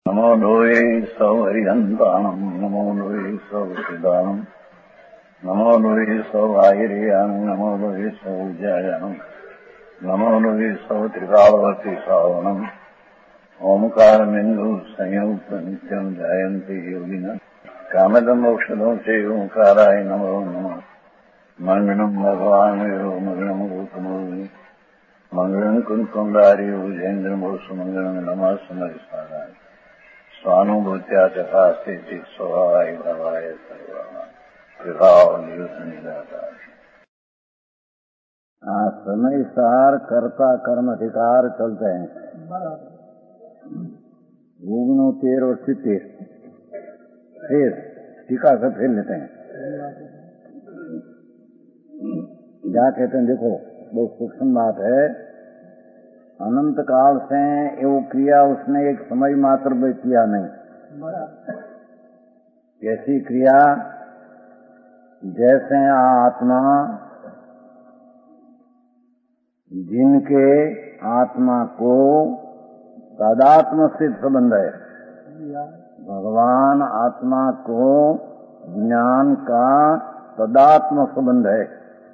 नमो लोये सौहरिहन्ताणम् नमो लोये सौहृदानम् नमो लोये सौभागिर्यानम् नमो लोये सौजायानम् नमो लोये सौत्रिकावती सावनम् ओंकारमिन्दु संयुक्त नित्यम् जायन्ति योगिनः कामदम् मोक्षदम् च ओंकाराय नमो नमः मङ्गलम् भगवान् वीरो मङ्गलम् रूपमोहि मङ्गलम् कुन्कुण्डारि भुजेन्द्रमोसु मङ्गलम् नमः समरिसाराय स्वानुभूत्या तथा स्थिति स्वभावाय भवाय समय सार कर्ता कर्म अधिकार चलते हैं। 13 और 70 फिर टीका से फिर लेते हैं। क्या कहते हैं देखो, बहुत सूक्ष्म बात है। अनंत काल से वो क्रिया उसने एक समय मात्र में किया नहीं। कैसी क्रिया? जैसे आत्मा, जिनके आत्मा को तदात्म से संबंध है, भगवान आत्मा को ज्ञान का तदात्म संबंध है।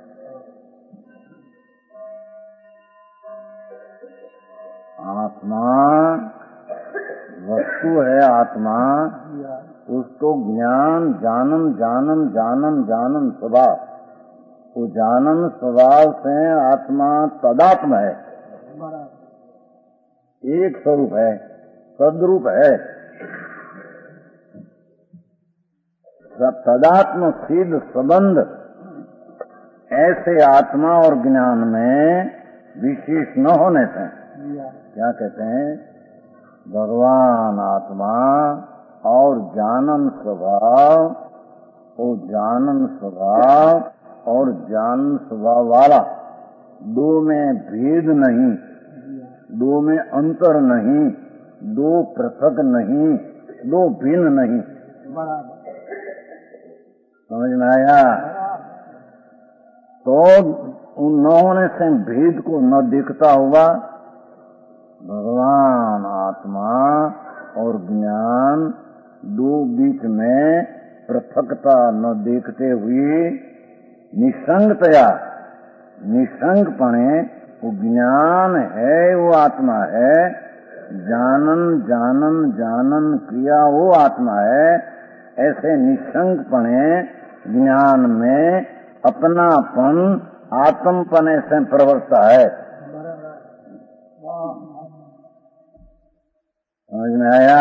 आत्मा वस्तु है, आत्मा उसको ज्ञान जानन जानन जानन जानन स्वभाव, वो जानन स्वभाव से आत्मा तदात्म है, एक स्वरूप है, सद्रूप है। तदात्म सिद्ध संबंध ऐसे आत्मा और ज्ञान में विशेष न होने से क्या कहते हैं? भगवान आत्मा और जानन स्वभाव, वो जानन स्वभाव और जानन स्वभाव वाला दो में भेद नहीं, दो में अंतर नहीं, दो पृथक नहीं, दो भिन्न नहीं। समझ में आया? तो उन न होने से भेद को न दिखता हुआ भगवान आत्मा और ज्ञान दो बीच में पृथकता न देखते हुए निसंगतया, निसंगपणे वो ज्ञान है, वो आत्मा है, जानन जानन जानन क्रिया वो आत्मा है। ऐसे निसंगपणे ज्ञान में अपनापन आत्मपने से प्रवर्तता है। समझ में आया?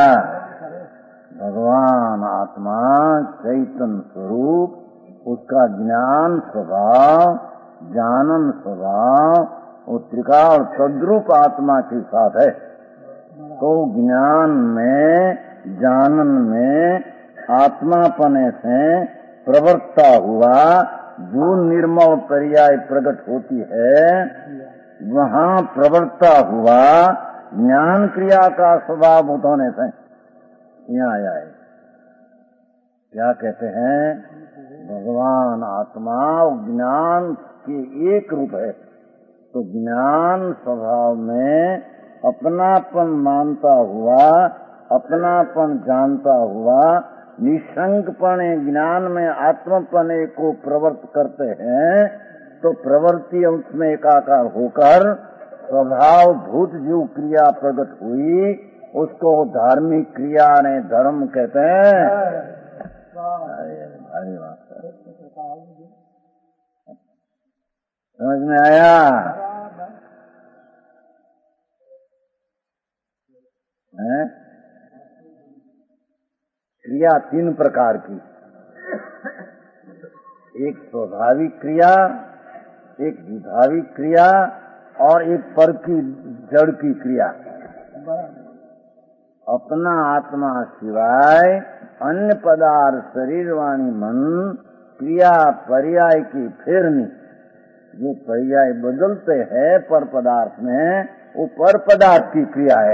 भगवान आत्मा चैतन्य स्वरूप, उसका ज्ञान स्वभाव, जानन स्वभाव वो त्रिका और तद्रूप आत्मा के साथ है। तो ज्ञान में, जानन में आत्मापने से प्रवर्तता हुआ जो निर्मल पर्याय प्रकट होती है, वहाँ प्रवर्तता हुआ ज्ञान क्रिया का स्वभाव होने से यहाँ आया है। क्या कहते हैं? भगवान आत्मा ज्ञान के एक रूप है। तो ज्ञान स्वभाव में अपनापन मानता हुआ, अपनापन जानता हुआ, निसंगपणे ज्ञान में आत्मपने को प्रवर्त करते हैं। तो प्रवृत्ति उसमें एकाकार होकर स्वभाव भूत जो क्रिया प्रकट हुई उसको धार्मिक क्रिया ने धर्म कहते हैं। समझ में आया? है? क्रिया 3 प्रकार की, एक स्वाभाविक क्रिया, एक विधाविक क्रिया और एक पर की जड़ की क्रिया। अपना आत्मा सिवाय अन्य पदार्थ शरीर वाणी मन क्रिया पर्याय की फेरनी, जो पर्याय बदलते हैं पर पदार्थ में, वो पर पदार्थ की क्रिया है।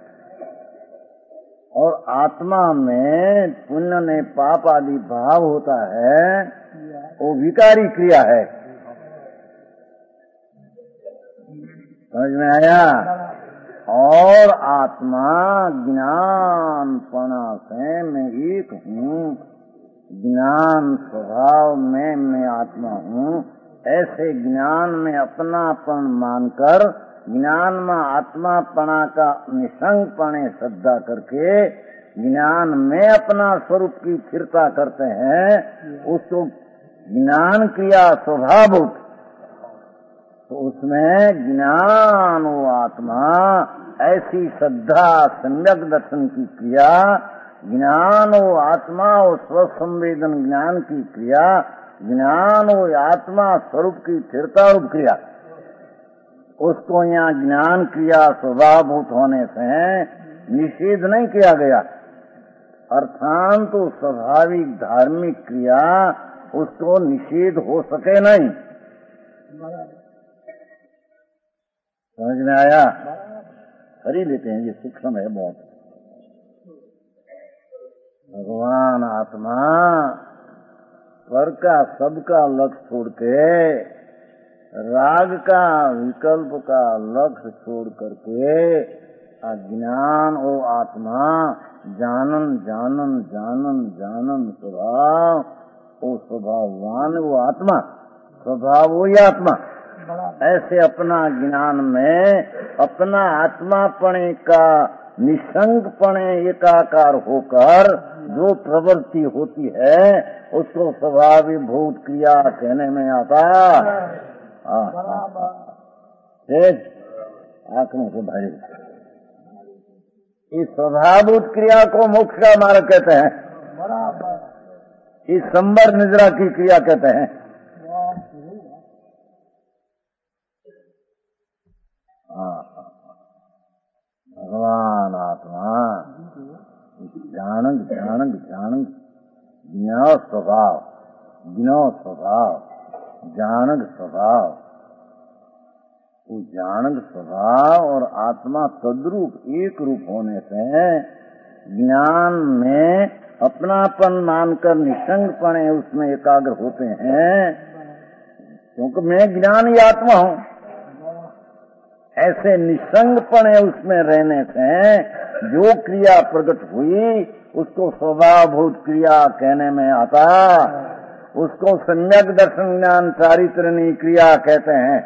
और आत्मा में पुण्य ने पाप आदि भाव होता है, वो विकारी क्रिया है। समझ में आया? और और आत्मा ज्ञान पणा से मैं एक हूँ, ज्ञान स्वभाव में मैं आत्मा हूँ, ऐसे ज्ञान में अपनापन मानकर ज्ञान में आत्मापना का निसंगपणे श्रद्धा करके ज्ञान में अपना स्वरूप की स्थिरता करते हैं, उसको ज्ञान क्रिया स्वभाव, तो उसमें ज्ञान वो आत्मा ऐसी श्रद्धा सम्यक दर्शन की क्रिया, ज्ञान वो आत्मा वो स्वसंवेदन ज्ञान की क्रिया, ज्ञान वो आत्मा स्वरूप की स्थिरता रूप क्रिया, उसको यहाँ ज्ञान क्रिया स्वभावभूत होने से निषेध नहीं किया गया, अर्थात तो स्वाभाविक धार्मिक क्रिया उसको निषेध हो सके नहीं। समझ में आया? कर ही लेते हैं, ये सूक्ष्म है बहुत। भगवान आत्मा पर का सबका लक्ष्य छोड़ के, राग का विकल्प का लक्ष्य छोड़ करके अज्ञान ओ आत्मा जानन जानन जानन जानन स्वभाव, वो स्वभाववान वो आत्मा, स्वभाव वही आत्मा, ऐसे अपना ज्ञान में अपना आत्मापणे का निसंगपणे एकाकार होकर जो प्रवृत्ति होती है उसको स्वाभाविक क्रिया कहने में आता। आंखों को भरे इस स्वभावभूत क्रिया को मोक्ष का मार्ग कहते हैं, इस संबर निद्रा की क्रिया कहते हैं। भगवान आत्मा ज्ञान ज्ञान ज्ञान ज्ञा स्वभाव, ज्ञो स्वभाव, ज्ञानक स्वभाव, वो ज्ञानक स्वभाव और आत्मा तद्रूप एक रूप होने से ज्ञान में अपनापन मानकर निसंगपणे उसमें एकाग्र होते हैं, क्योंकि मैं ज्ञान ही आत्मा हूँ। ऐसे निसंगपणे उसमें रहने से जो क्रिया प्रकट हुई उसको स्वभावभूत क्रिया कहने में आता, उसको सम्यक दर्शन ज्ञान चारित्रणी क्रिया कहते हैं।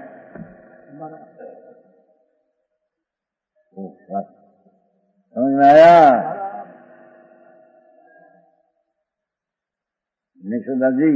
समझ में आया? निषुदा जी,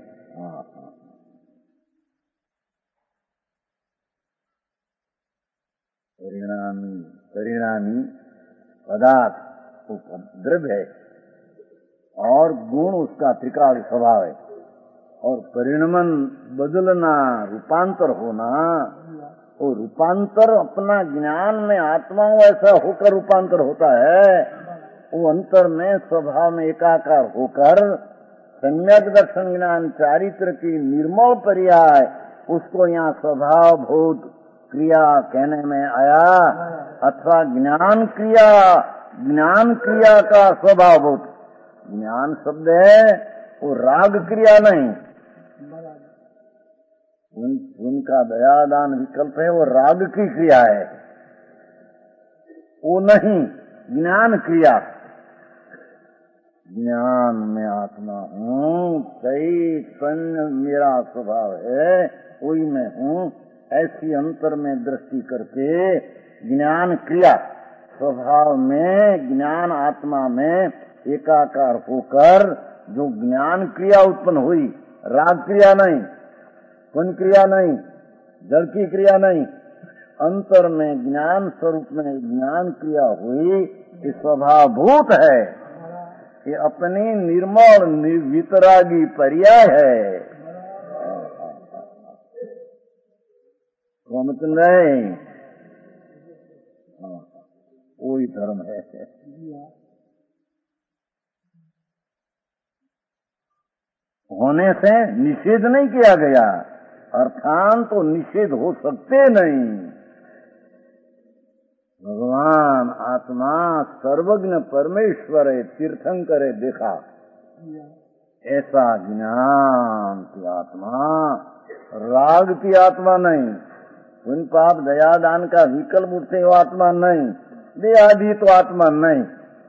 परिणामी पदार्थ द्रव्य है और गुण उसका त्रिकाल स्वभाव है, और परिणमन बदलना रूपांतर होना, वो रूपांतर अपना ज्ञान में आत्माओं ऐसा होकर रूपांतर होता है, वो अंतर में स्वभाव में एकाकार होकर सम्यक दर्शन ज्ञान चारित्र की निर्मल पर्याय उसको यहाँ स्वभाव भूत क्रिया कहने में आया, अथवा ज्ञान क्रिया का स्वभाव भूत। ज्ञान शब्द है वो राग क्रिया नहीं, उनका दयादान विकल्प है, वो राग की क्रिया है, वो नहीं ज्ञान क्रिया। ज्ञान में आत्मा हूँ, चैतन्य मेरा स्वभाव है, वही मैं हूँ, ऐसी अंतर में दृष्टि करके ज्ञान क्रिया स्वभाव में ज्ञान आत्मा में एकाकार होकर जो ज्ञान क्रिया उत्पन्न हुई, राग क्रिया नहीं, पुण्य क्रिया नहीं, जड़ की क्रिया नहीं, अंतर में ज्ञान स्वरूप में ज्ञान क्रिया हुई, ये स्वभावभूत है, ये अपनी निर्मल वितरागी पर्याय है। मतलब नहीं, वही धर्म है। होने से निषेध नहीं किया गया, अर्थात तो निषेध हो सकते नहीं। भगवान आत्मा सर्वज्ञ परमेश्वर है, तीर्थंकर है, देखा ऐसा ज्ञान की आत्मा, राग की आत्मा नहीं, उन पाप दया दान का विकल्प उठते वो आत्मा नहीं, देहादि तो आत्मा नहीं।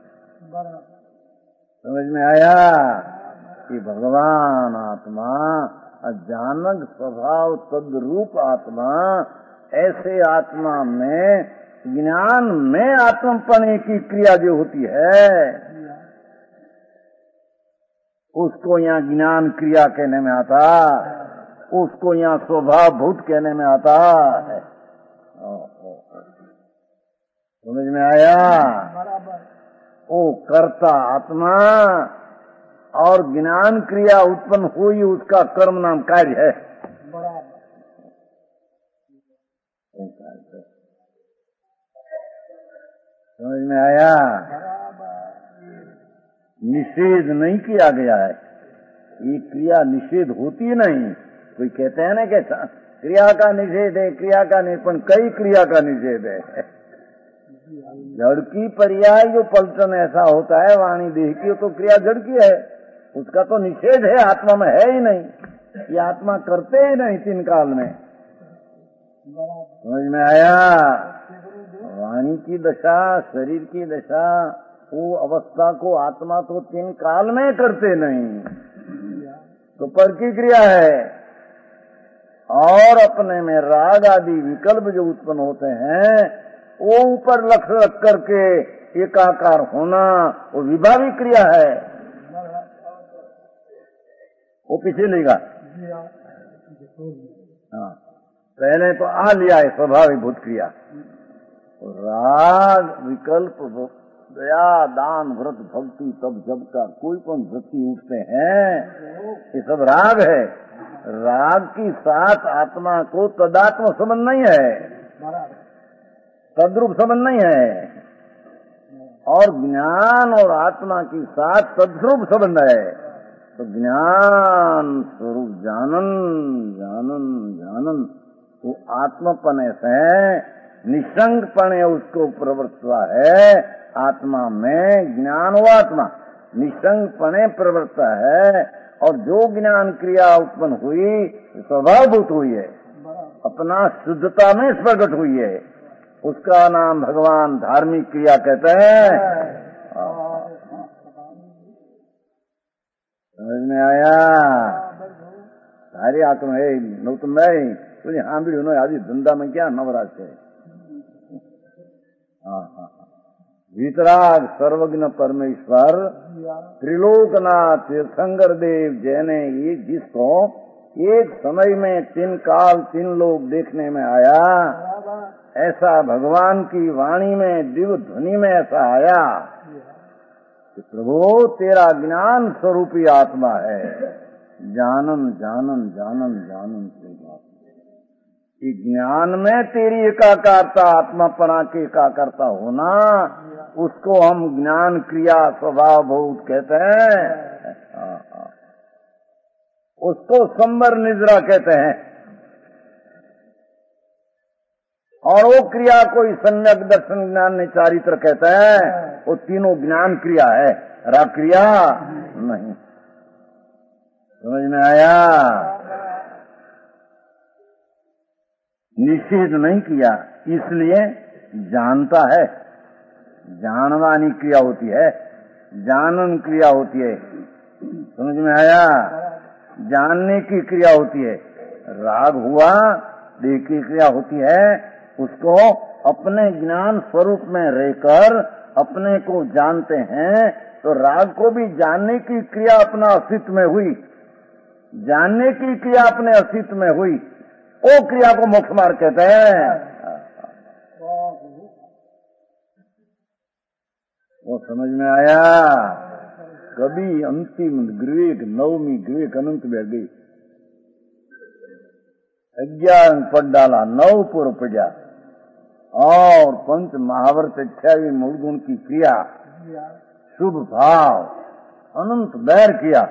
समझ में आया कि भगवान आत्मा अचानक स्वभाव तद्रूप आत्मा, ऐसे आत्मा में ज्ञान में आत्मपने की क्रिया जो होती है उसको यहाँ ज्ञान क्रिया कहने में आता, उसको यहाँ स्वभाव भूत कहने में आता है। समझ में आया? वो कर्ता आत्मा और ज्ञान क्रिया उत्पन्न हुई, उसका कर्म नाम कार्य है। समझ में आया? निषेध नहीं किया गया है, ये क्रिया निषेध होती नहीं। कोई कहते हैं ना कि क्रिया का निषेध है, क्रिया का निषेध, कई क्रिया का निषेध है। जड़ की पर्याय जो पलटन ऐसा होता है वाणी देह की, तो क्रिया जड़ की है, उसका तो निषेध है, आत्मा में है ही नहीं। ये आत्मा करते ही नहीं तीन काल में। समझ में आया? वाणी की दशा, शरीर की दशा, वो अवस्था को आत्मा तो तीन काल में करते नहीं, तो पर की क्रिया है। और अपने में राग आदि विकल्प जो उत्पन्न होते हैं वो ऊपर लक्ष्य रख करके एकाकार होना, वो विभावी क्रिया है, वो पीछे लेगा। हाँ, पहले तो आ लिया है स्वाभाविक भूत क्रिया। राग विकल्प दया दान व्रत भक्ति तब जब का कोई पण वृत्ति उठते हैं, ये सब राग है। राग की साथ आत्मा को तदात्म संबंध नहीं है, तद्रूप संबंध नहीं है, और ज्ञान और आत्मा की साथ तद्रूप संबंध है। तो ज्ञान स्वरूप जानन जानन जानन वो आत्मपने से निशंकपने उसको प्रवृत्ता है। आत्मा में ज्ञान वो आत्मा निशंकपने प्रवृत्ता है, और जो ज्ञान क्रिया उत्पन्न हुई स्वभावभूत हुई है, अपना शुद्धता में प्रकट हुई है, उसका नाम भगवान धार्मिक क्रिया कहते हैं। समझ में आया? सारी आत्मा है न तुम नहीं तुझे हाँ भी होना आदि धंधा में क्या नवराज है। वितराग सर्वज्ञ परमेश्वर त्रिलोकनाथ तीर्थंकर देव जैने ये जिसको एक समय में तीन काल तीन लोग देखने में आया, ऐसा भगवान की वाणी में दिव्य ध्वनि में ऐसा आया कि प्रभु तेरा ज्ञान स्वरूपी आत्मा है। जानन जानन जानन जानन कि ज्ञान में तेरी एकाकारता आत्मापना की एकाकारता होना, उसको हम ज्ञान क्रिया स्वभाव भूत कहते हैं। उसको संबर निद्रा कहते हैं। और वो क्रिया कोई सम्यक दर्शन ज्ञान ने चारित्र कहते हैं। वो तीनों ज्ञान क्रिया है, राग क्रिया नहीं। समझ में आया? निषेध नहीं किया, इसलिए जानता है। जानवानी क्रिया होती है, जानन क्रिया होती है। समझ में आया? जानने की क्रिया होती है। राग हुआ, देह की क्रिया होती है, उसको अपने ज्ञान स्वरूप में रहकर अपने को जानते हैं। तो राग को भी जानने की क्रिया अपना अस्तित्व में हुई, जानने की क्रिया अपने अस्तित्व में हुई, वो क्रिया को मोक्ष मार्ग कहते हैं। वो समझ में आया? कभी अंतिम ग्रीक नवमी ग्रीक अनंत बैठ गई, 11 पद डाला, 9 पूर्व पड़ा, और पंच महावर्त 28 मूल गुण की क्रिया, शुभ भाव अनंत बैर किया।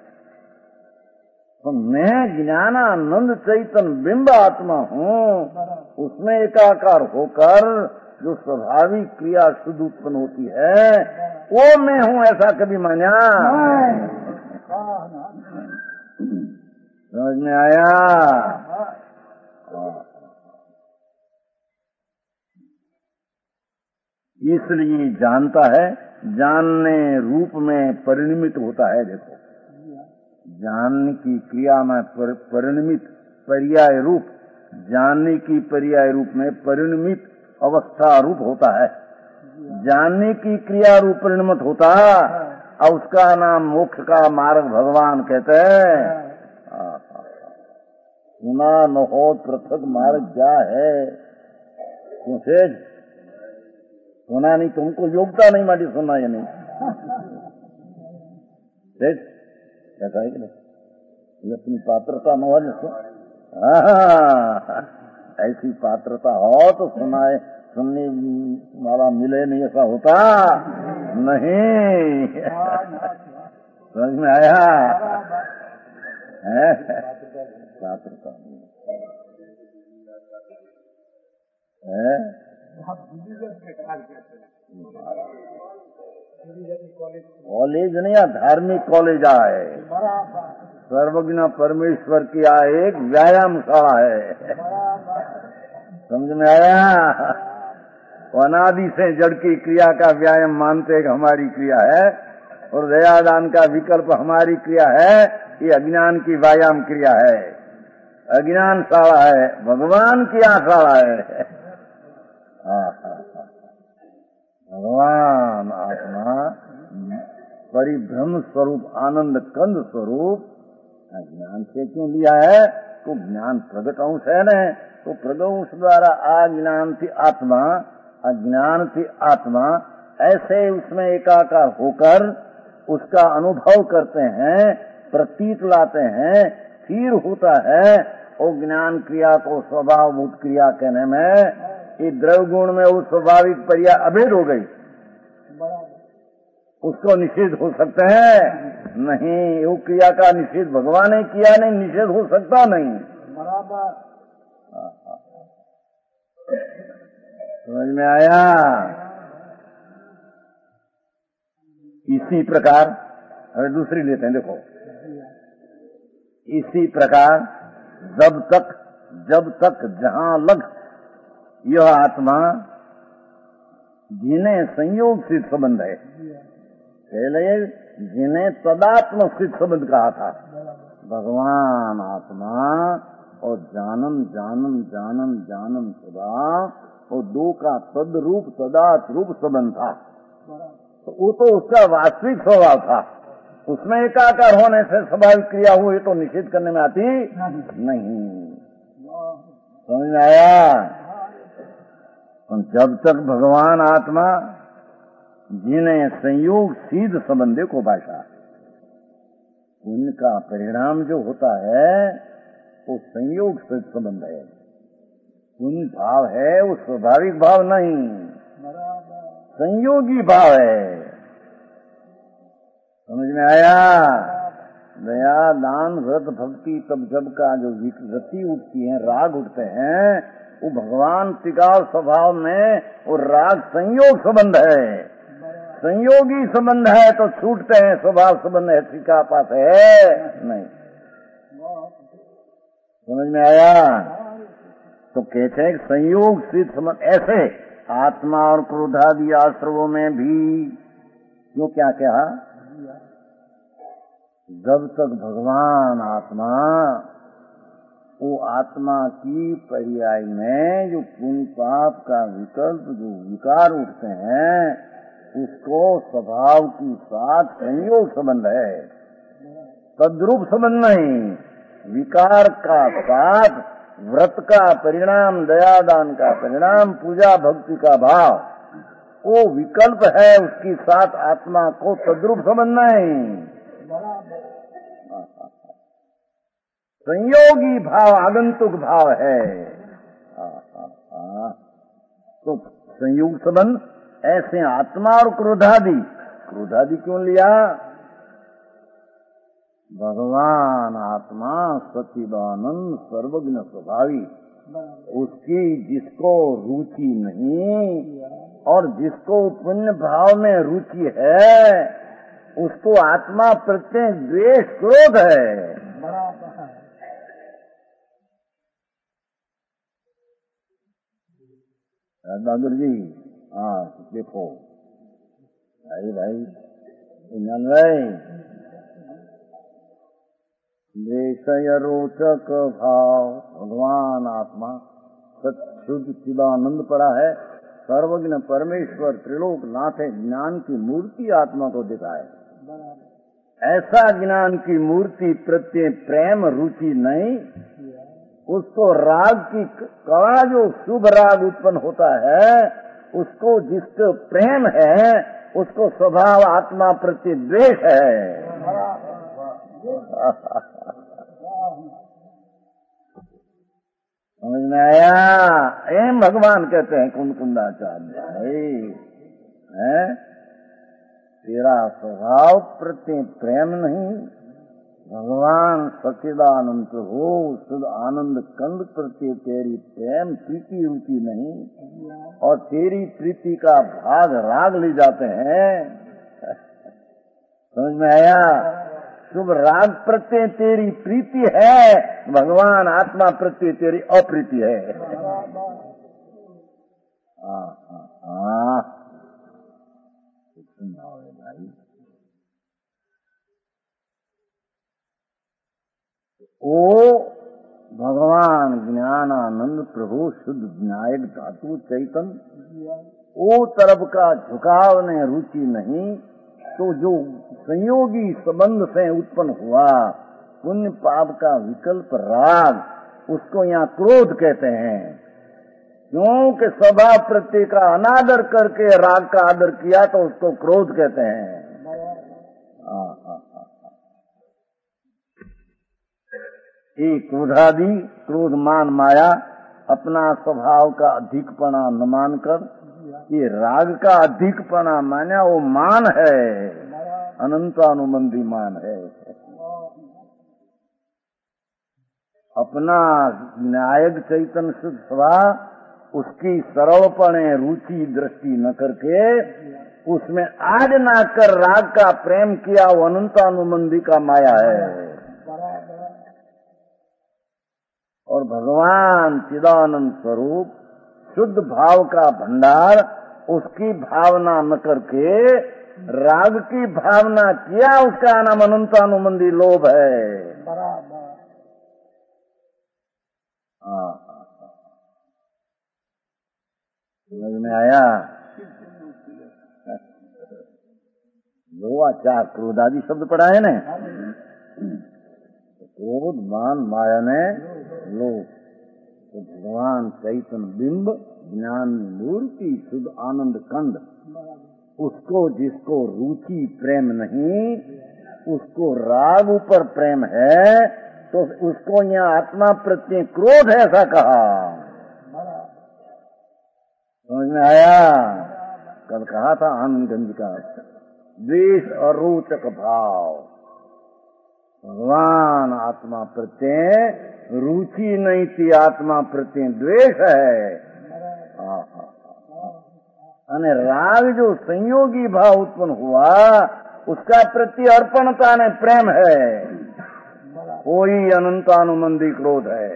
तो मैं ज्ञानानंद चैतन्य बिंब आत्मा हूँ, उसमें एकाकार होकर जो स्वाभाविक क्रिया शुद्ध उत्पन्न होती है वो मैं हूँ, ऐसा कभी माना? समझ में आया? इसलिए जानता है, जानने रूप में परिणमित होता है। देखो, जानने की क्रिया में परिणमित पर्याय रूप, जानने की पर्याय रूप में परिणमित अवस्था रूप होता है। जानने की क्रिया रूप परिणमित होता और उसका नाम मोक्ष का मार्ग भगवान कहते हैं। सुना न हो पृथक मार्ग क्या है? क्यों सेठ सुना नहीं? तुमको योग्यता नहीं माटी सुनना या नहीं? सेठ ऐसा है कि नहीं? अपनी पात्रता न हो जिसको, ऐसी पात्रता हो तो सुनाए, सुनने वाला मिले नहीं, ऐसा होता नहीं। समझ में आया? पात्रता है कॉलेज नहीं, धार्मिक कॉलेज आए, सर्वज्ञ परमेश्वर की एक व्यायामशाला है। समझ में आया? अनादि से जड़ की क्रिया का व्यायाम मानते कि हमारी क्रिया है, और दयादान का विकल्प हमारी क्रिया है। ये अज्ञान की व्यायाम क्रिया है, अज्ञान शाला है, भगवान की शाला है। भगवान आत्मा परिभ्रम स्वरूप, आनंद कंद स्वरूप ज्ञान से क्यों लिया है? तो ज्ञान प्रगट अंश है न, तो प्रगट अंश द्वारा अज्ञान थी आत्मा, अज्ञान थी आत्मा, ऐसे उसमें एकाकार होकर उसका अनुभव करते हैं, प्रतीत लाते हैं, फिर होता है। और ज्ञान क्रिया को स्वभावभूत क्रिया कहने में ये द्रव्य गुण में वो स्वाभाविक पर्याय अभेद हो गई, उसको निषेध हो सकते हैं नहीं। वो क्रिया का निषेध भगवान ने किया नहीं, निषेध हो सकता नहीं। बराबर समझ में आया? इसी प्रकार अरे दूसरी लेते हैं, देखो, इसी प्रकार जब तक जहां लग यह आत्मा जिन्हें संयोग सिद्ध संबंध है, पहले जिन्हें तदात्म सिद्ध संबंध कहा था, भगवान आत्मा और जानम जानम जानम जानम सदा, और दो का तद्रूप तदात रूप संबंध था। तो वो तो उसका वास्तविक स्वभाव था, उसमें एकाकार होने से स्वाभाविक क्रिया हुई तो निषेध करने में आती नहीं। समझ में आया? जब तक भगवान आत्मा जिन्हें संयोग सिद्ध संबंधे को भाषा, उनका परिणाम जो होता है वो संयोग सिद्ध संबंध है, उन भाव है, वो स्वाभाविक भाव नहीं, संयोगी भाव है। समझ में आया? दया दान व्रत भक्ति तब जब का जो रति उठती है, राग उठते हैं, वो भगवान त्रिकाल स्वभाव में वो राग संयोग संबंध है, संयोगी संबंध है तो छूटते हैं, स्वभाव संबंध है त्रिका पास है नहीं। समझ में आया? तो कहते हैं संयोग सिद्ध संबंध, ऐसे आत्मा और क्रोधादि आश्रवों में भी क्यों क्या कहा? जब तक भगवान आत्मा, वो आत्मा की पर्याय में जो पुण्य पाप का विकल्प जो विकार उठते हैं, उसको स्वभाव के साथ संयोग संबंध है, तद्रूप संबंध नहीं। विकार का साथ व्रत का परिणाम, दयादान का परिणाम, पूजा भक्ति का भाव, वो विकल्प है, उसके साथ आत्मा को तद्रूप संबंध नहीं। संयोगी भाव आगंतुक भाव है। तो संयोग संबंध ऐसे आत्मा और क्रोधादि, क्रोधादि क्यों लिया? भगवान आत्मा सच्चिदानंद सर्वज्ञ स्वभावी, उसकी जिसको रुचि नहीं और जिसको पुण्य भाव में रुचि है, उसको आत्मा प्रत्यय द्वेष क्रोध है। बहादुर जी, हाँ देखो भाई भाई भाई विषय रोचक भाव भगवान आत्मा सत्शुद्ध चिदानंद पड़ा है। सर्वज्ञ परमेश्वर त्रिलोक नाथ ज्ञान की मूर्ति आत्मा को दिखाए। ऐसा ज्ञान की मूर्ति प्रत्यय प्रेम रुचि नहीं, उसको राग की कला जो शुभ राग उत्पन्न होता है उसको जिसको प्रेम है उसको स्वभाव आत्मा प्रति द्वेष है। समझ में आया? एम भगवान कहते हैं कुंदकुंदाचार्य है, तेरा स्वभाव प्रति प्रेम नहीं, भगवान सच्चिदानंद हो शुद्ध आनंद कंद प्रति तेरी प्रेम प्रीति रुचि नहीं, और तेरी प्रीति का भाग राग ले जाते हैं। समझ में आया? शुभ राग प्रत्यय तेरी प्रीति है, भगवान आत्मा प्रत्यय तेरी अप्रीति है। भाई ओ भगवान ज्ञानानंद प्रभु शुद्ध विनायक धातु चैतन्य, ओ तरफ का झुकाव ने रुचि नहीं, तो जो संयोगी संबंध से उत्पन्न हुआ पुण्य पाप का विकल्प राग, उसको यहाँ क्रोध कहते हैं। क्योंकि स्वभाव प्रत्यय का अनादर करके राग का आदर किया तो उसको क्रोध कहते हैं। एक क्रोधादि क्रोध मान माया अपना स्वभाव का अधिकपना न मानकर ये राग का अधिकपना माना, वो मान है, अनंतानुबंधी मान है। अपना विनायक चैतन्य शुद्ध स्वभाव उसकी सरलपणे रुचि दृष्टि न करके उसमें आज ना कर राग का प्रेम किया, वो अनंतानुबंधी का माया है। और भगवान चिदानंद स्वरूप शुद्ध भाव का भंडार, उसकी भावना न करके राग की भावना किया, उसका नाम अनंतानुबंधी लोभ है। समझ में आया? दो चार क्रोधादि शब्द पढ़ा है ना, क्रोध मान माया ने लोभ, तो भगवान चैतन्य बिंब ज्ञान मूर्ति शुद्ध आनंद कंद, उसको जिसको रुचि प्रेम नहीं, उसको राग ऊपर प्रेम है, तो उसको यहाँ आत्मा प्रत्यय क्रोध है, ऐसा कहा। समझ में आया? कल कहा था आनंदगंज का द्वेष और रोचक भाव, भगवान आत्मा प्रत्यय रुचि नहीं थी, आत्मा प्रत्यय द्वेष है। अने राग जो संयोगी भाव उत्पन्न हुआ उसका प्रति अर्पणता ने प्रेम है, वही अनंतानुबंधी क्रोध है।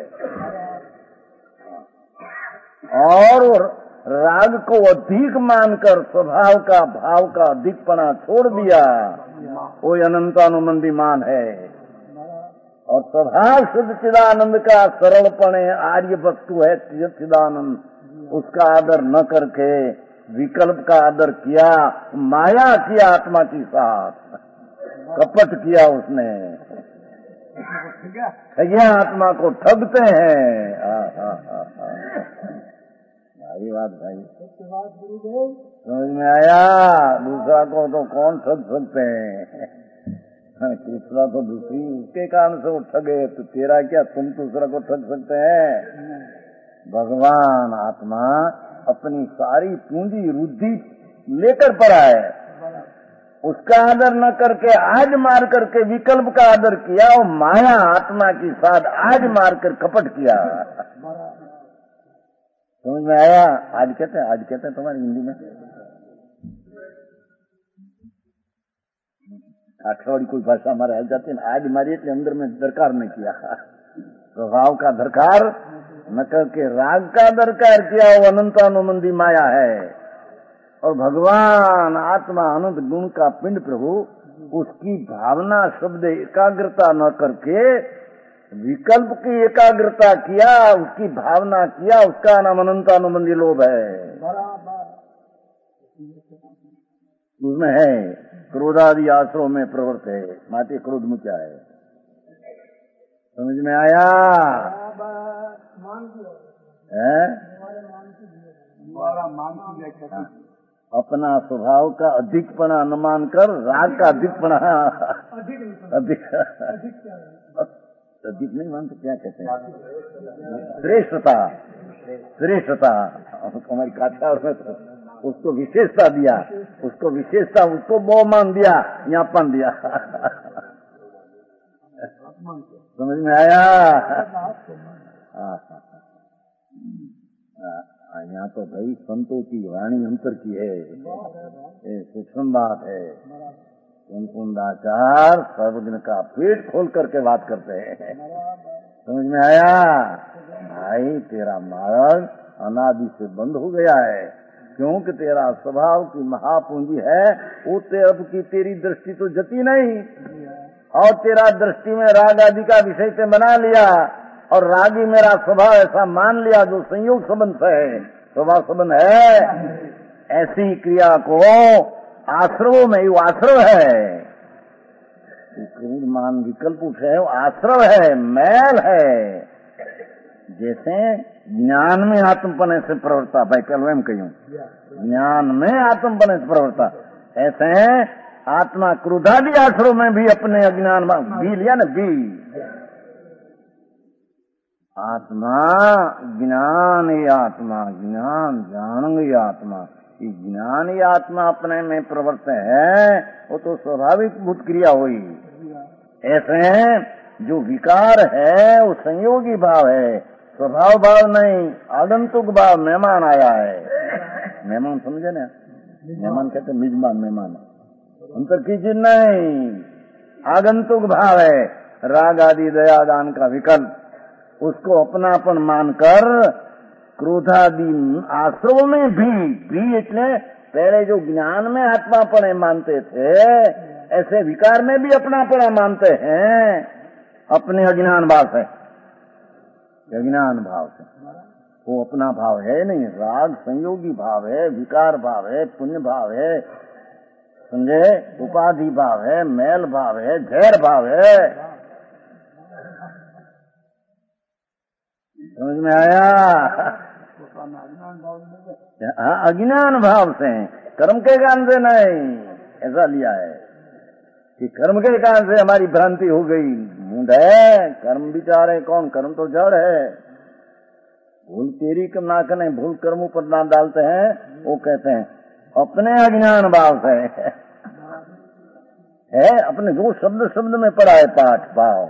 और राग को अधिक मानकर स्वभाव का भाव का अधिकपना छोड़ दिया, वही अनंतानुबंधी मान है। और स्वभाव शुद्ध चिदानंद का सरलपणे आर्य वस्तु है चिदानंद, उसका आदर न करके विकल्प का आदर किया, माया किया आत्मा के साथ, कपट किया उसने, ठगिया आत्मा को ठगते हैं। भाई बात भाई समझ में आया? दूसरा को तो कौन ठग सकते हैं? दूसरा तो दूसरी उसके कारण से वो ठगे, तो तेरा क्या, तुम दूसरा को ठग सकते हैं? भगवान आत्मा अपनी सारी पूंजी रुद्धि लेकर पड़ा है, उसका आदर न करके आज मार करके विकल्प का आदर किया, और माया आत्मा के साथ आज मार कर कपट किया। समझ में आया? आज कहते हैं तुम्हारी हिंदी में काठियावाड़ी कोई भाषा हमारे आ जाती है ना, आज मारी इतने अंदर में दरकार नहीं किया, स्वभाव का दरकार न करके राग का दरकार किया, वो अनंतानुबंधी माया है। और भगवान आत्मा अनंत गुण का पिंड प्रभु उसकी भावना शब्द एकाग्रता न करके विकल्प की एकाग्रता किया, उसकी भावना किया, उसका नाम अनंतानुबंधी लोभ है। उसमें है क्रोधादि आश्रयों में प्रवृत्त है, माते क्रोध मुचा है। समझ में आया? अपना स्वभाव का अधिकपना न मानकर राग का अधिकपना अधिक नहीं मानते, क्या कहते हैं, श्रेष्ठता हमारी काठियावाड़ में तो उसको विशेषता दिया, उसको बहुमान दिया, यापन दिया। समझ में आया? यहाँ तो भाई संतों की वाणी अंतर की है, ये सूक्ष्म बात है। कुंदाचार सर्वजन का पेट खोल करके बात करते हैं। समझ में आया? भाई तेरा मार्ग अनादि से बंद हो गया है, क्योंकि तेरा स्वभाव की महापूंजी है, वो अब की तेरी दृष्टि तो जती नहीं, और तेरा दृष्टि में राग आदि का विषय से बना लिया, और रागी मेरा स्वभाव ऐसा मान लिया जो संयोग संबंध है, स्वभाव संबंध है। ऐसी क्रिया को आश्रवों में वो आश्रव है, क्रोध मान विकल्प है, वो आश्रव है, मैल है। जैसे ज्ञान में आत्मपने से प्रवृत्ता, भाई कल मैं कहूँ ज्ञान में आत्मपने से प्रवृत्ता, ऐसे आत्मा क्रोधादि आश्रव में भी अपने अज्ञान बी लिया ना, बी आत्मा ज्ञान ही आत्मा, ज्ञान जानंग आत्मा, ज्ञान ही आत्मा अपने में प्रवृत्त है, वो तो स्वाभाविक भूत क्रिया हुई। ऐसे जो विकार है वो संयोगी भाव है, स्वभाव भाव नहीं, आगंतुक भाव। मेहमान आया है, मेहमान समझे ना, मेहमान कहते मिजमान, मेहमान अंतर की चीज नहीं, आगंतुक भाव है। राग आदि दया दान का विकल्प, उसको अपनापन मानकर क्रोधादि आश्रव में भी इतने पहले जो ज्ञान में आत्मापन मानते थे, ऐसे विकार में भी अपनापन मानते हैं, अपने अज्ञान भाव से, अज्ञान भाव से। वो अपना भाव है नहीं, राग संयोगी भाव है, विकार भाव है, पुण्य भाव है, समझे, उपाधि भाव है, मैल भाव है, झैर भाव है। समझ में आया? हाँ, अज्ञान भाव से, कर्म के कारण से नहीं। ऐसा लिया है कि कर्म के कारण से हमारी भ्रांति हो गई, मूड है, कर्म विचार है कौन, कर्म तो जड़ है। भूल तेरी कम ना करें, भूल कर्मों पर ना डालते हैं, वो कहते हैं अपने अज्ञान भाव से है, अपने जो शब्द में पड़ा है पाठ भाव।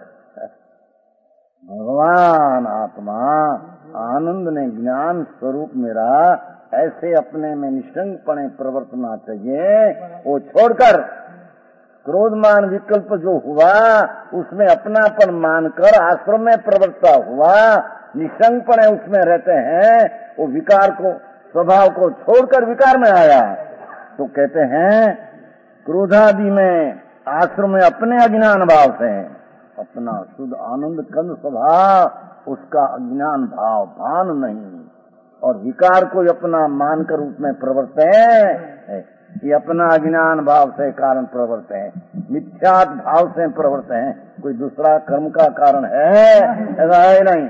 भगवान आत्मा आनंद ने ज्ञान स्वरूप मेरा ऐसे अपने में निष्कंपणे प्रवर्तना चाहिए, वो छोड़कर क्रोधमान विकल्प जो हुआ उसमें अपनापन मानकर आश्रम में प्रवृत्ता हुआ, निशंकपणे उसमें रहते हैं, वो विकार को, स्वभाव को छोड़कर विकार में आया, तो कहते हैं क्रोधादि में आश्रम में अपने अज्ञान भाव से अपना शुद्ध आनंद कंद स्वभाव, उसका अज्ञान भाव भान नहीं, और विकार को अपना मानकर उसमें प्रवृत्त है, ये अपना अज्ञान भाव से कारण प्रवृत्त है, मिथ्यात भाव से प्रवृत्त है, कोई दूसरा कर्म का कारण है ऐसा है नहीं।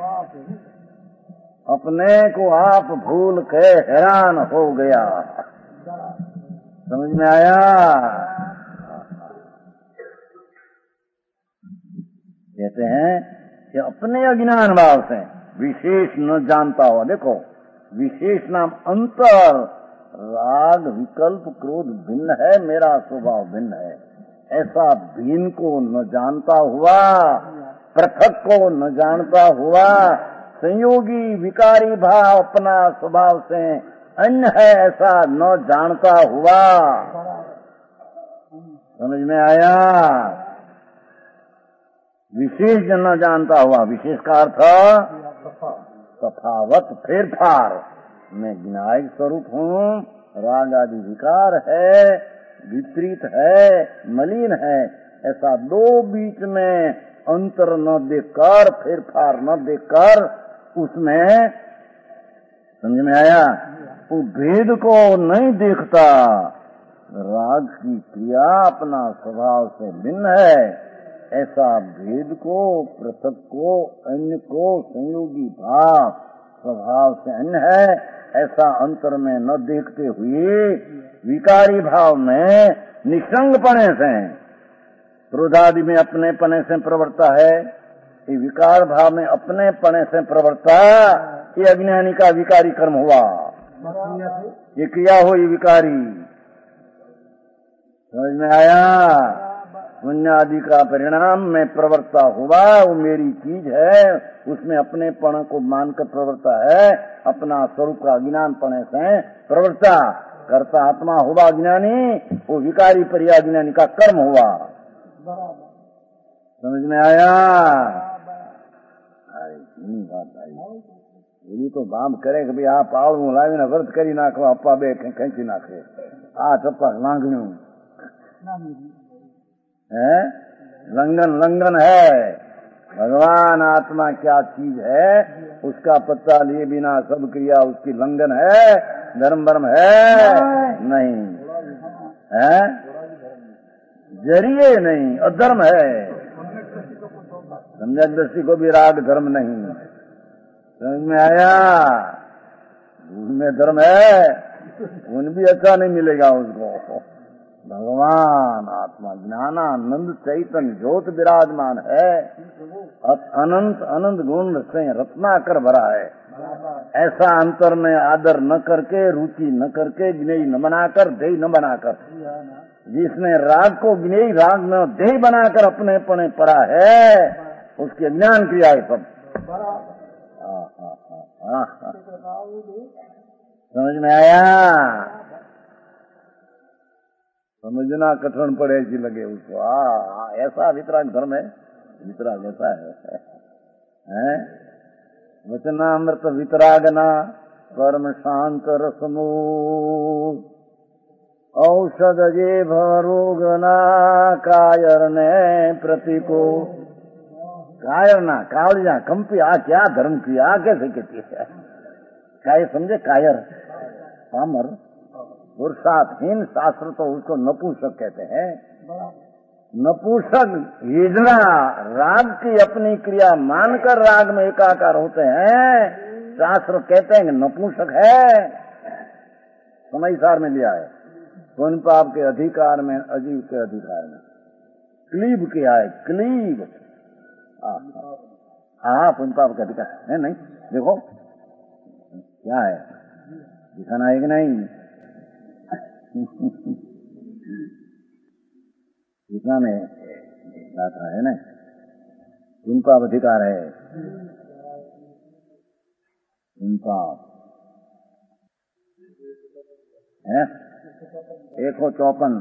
अपने को आप भूल के हैरान हो गया। समझ में आया? कहते हैं कि अपने अज्ञान भाव से विशेष न जानता हुआ, देखो विशेष नाम अंतर, राग विकल्प क्रोध भिन्न है, मेरा स्वभाव भिन्न है, ऐसा भिन्न को न जानता हुआ, पृथक को न जानता हुआ, संयोगी विकारी भाव अपना स्वभाव से अन्य है ऐसा न जानता हुआ। समझ में आया? विशेष न जानता हुआ, विशेष का अर्थ तफावत, फेरफार। मैं विनायक स्वरूप हूँ, राग आदि विकार है, विपरीत है, मलिन है, ऐसा दो बीच में अंतर न देखकर, फेरफार न देखकर, उसमें समझ में आया, वो भेद को नहीं देखता। राग की क्रिया अपना स्वभाव से भिन्न है, ऐसा भेद को, पृथक को, अन्य को, संयोगी भाव स्वभाव से अन्य है, ऐसा अंतर में न देखते हुए विकारी भाव में निसंगपने से, क्रोधादि में अपने पने से प्रवृत्ता है, ये विकार भाव में अपने पने से प्रवृत्ता, ये अज्ञानी का विकारी कर्म हुआ, ये क्रिया हुई विकारी। समझ में आया? पुण्य आदि का परिणाम में प्रवृत्ता हुआ, वो मेरी चीज है, उसमें अपने पण को मानकर प्रवृत्ता है, अपना स्वरूप का अज्ञान पने से प्रवृत्ता करता आत्मा हुआ ज्ञानी, वो विकारी परिया ज्ञानी का कर्म हुआ। समझ में आया? बात आई बोली तो बाम करे कि भाई आ पावड़ू लावीने व्रत करी नाखो, अपा बे खेंची नाखे, आ चप्पा लांगणू है, लंघन लंघन है। भगवान आत्मा क्या चीज है, उसका पता लिए बिना सब क्रिया उसकी लंघन है, धर्म भर्म है नहीं है, जरिए नहीं, अधर्म है। सम्यक दृष्टि को भी राग धर्म नहीं। समझ में आया? उनमें धर्म है, उन भी अच्छा नहीं मिलेगा उसको। भगवान आत्मा ज्ञानानंद चैतन्य ज्योत विराजमान है, अनंत अनंत गुण से रत्नाकर भरा है। ऐसा अंतर में आदर न करके, रुचि न करके, ज्ञेय न बनाकर, देह न बनाकर, जिसने राग को ज्ञेय राग में देह बनाकर अपने पने पड़ा है, उसकी अज्ञान क्रिया है सब। समझ में आया? समझना कठिन पड़े ऐसी लगे उसको। ऐसा वितराग धर्म है, वितराग ऐसा है? वचनामृत वितरागना कर्म शांत रसमो औषध जे भरोगना कायरने प्रतिको। कायरना कावड़िया कंपी, आ क्या धर्म की, आ कैसे कहती है? काय समझे? कायर पामर पुरुषार्थहीन, शास्त्र तो उसको नपुंसक कहते हैं। नपुंसक हिजना राग की अपनी क्रिया मानकर राग में एकाकार होते हैं, शास्त्र कहते हैं कि नपुंसक है। समयसार में लिया है, पुण्य पाप के अधिकार में, अजीव के अधिकार में क्लीब किया है, क्लीब। हाँ, पुण्य पाप के अधिकार है नहीं। देखो क्या है, दिखाना है कि नहीं? इतना में आता है ना, उनका अधिकार है, उनका है 154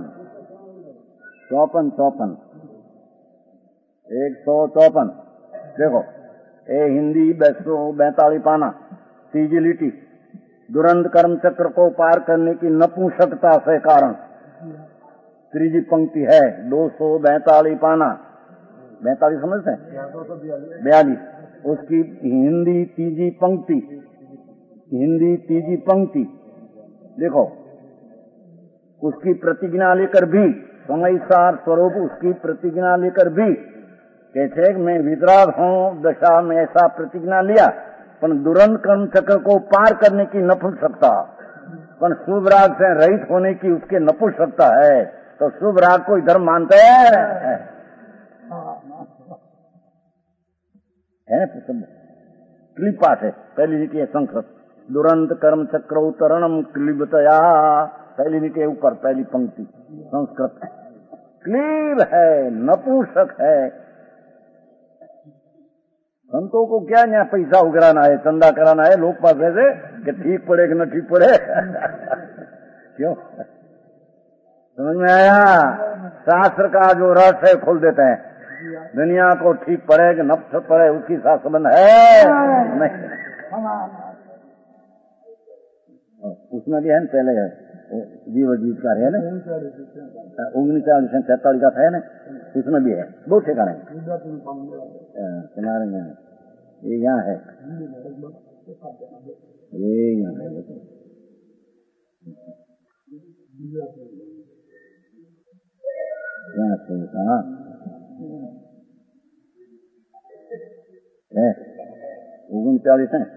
154। देखो ए हिंदी 242 पाना, तीजी लिटी, दुरंत कर्म चक्र को पार करने की नपुंसकता से कारण। त्रीजी पंक्ति है 242 पाना, 42 समझते हैं? 42, उसकी हिंदी तीजी पंक्ति देखो, उसकी प्रतिज्ञा लेकर भी, समयसार स्वरूप उसकी प्रतिज्ञा लेकर भी कहते मैं वितराग हूँ, दशा में ऐसा प्रतिज्ञा लिया, पर दुरंत कर्म चक्र को पार करने की नपुंसकता, पर शुभ राग से रहित होने की उसके नपुंसकता है। तो शुभ राग को धर्म मानते हैं, है क्लिपाठ है, पहली नीति है संस्कृत, दुरंत कर्म चक्र उतरणम क्लिबतया, पहली नीति है ऊपर, पहली पंक्ति संस्कृत। क्लीब है, नपुंसक है। संतों को क्या यहाँ पैसा उगराना है, चंदा कराना है लोग पास से कि ठीक पड़े कि न ठीक पड़े। क्यों? समझ में आया? शास्त्र का जो रहस्य खोल देते हैं, दुनिया को ठीक पड़े कि नफ्स पड़े उसकी साथ संबंध है नहीं। उसमें भी है पहले है जीवजीत का है ना, 39-43 का है ना, इसमें भी है, बहुत ठिकाने तुम्हारे यहाँ, ये यहाँ है, ये यहाँ है, यहाँ से कहा है 39 है,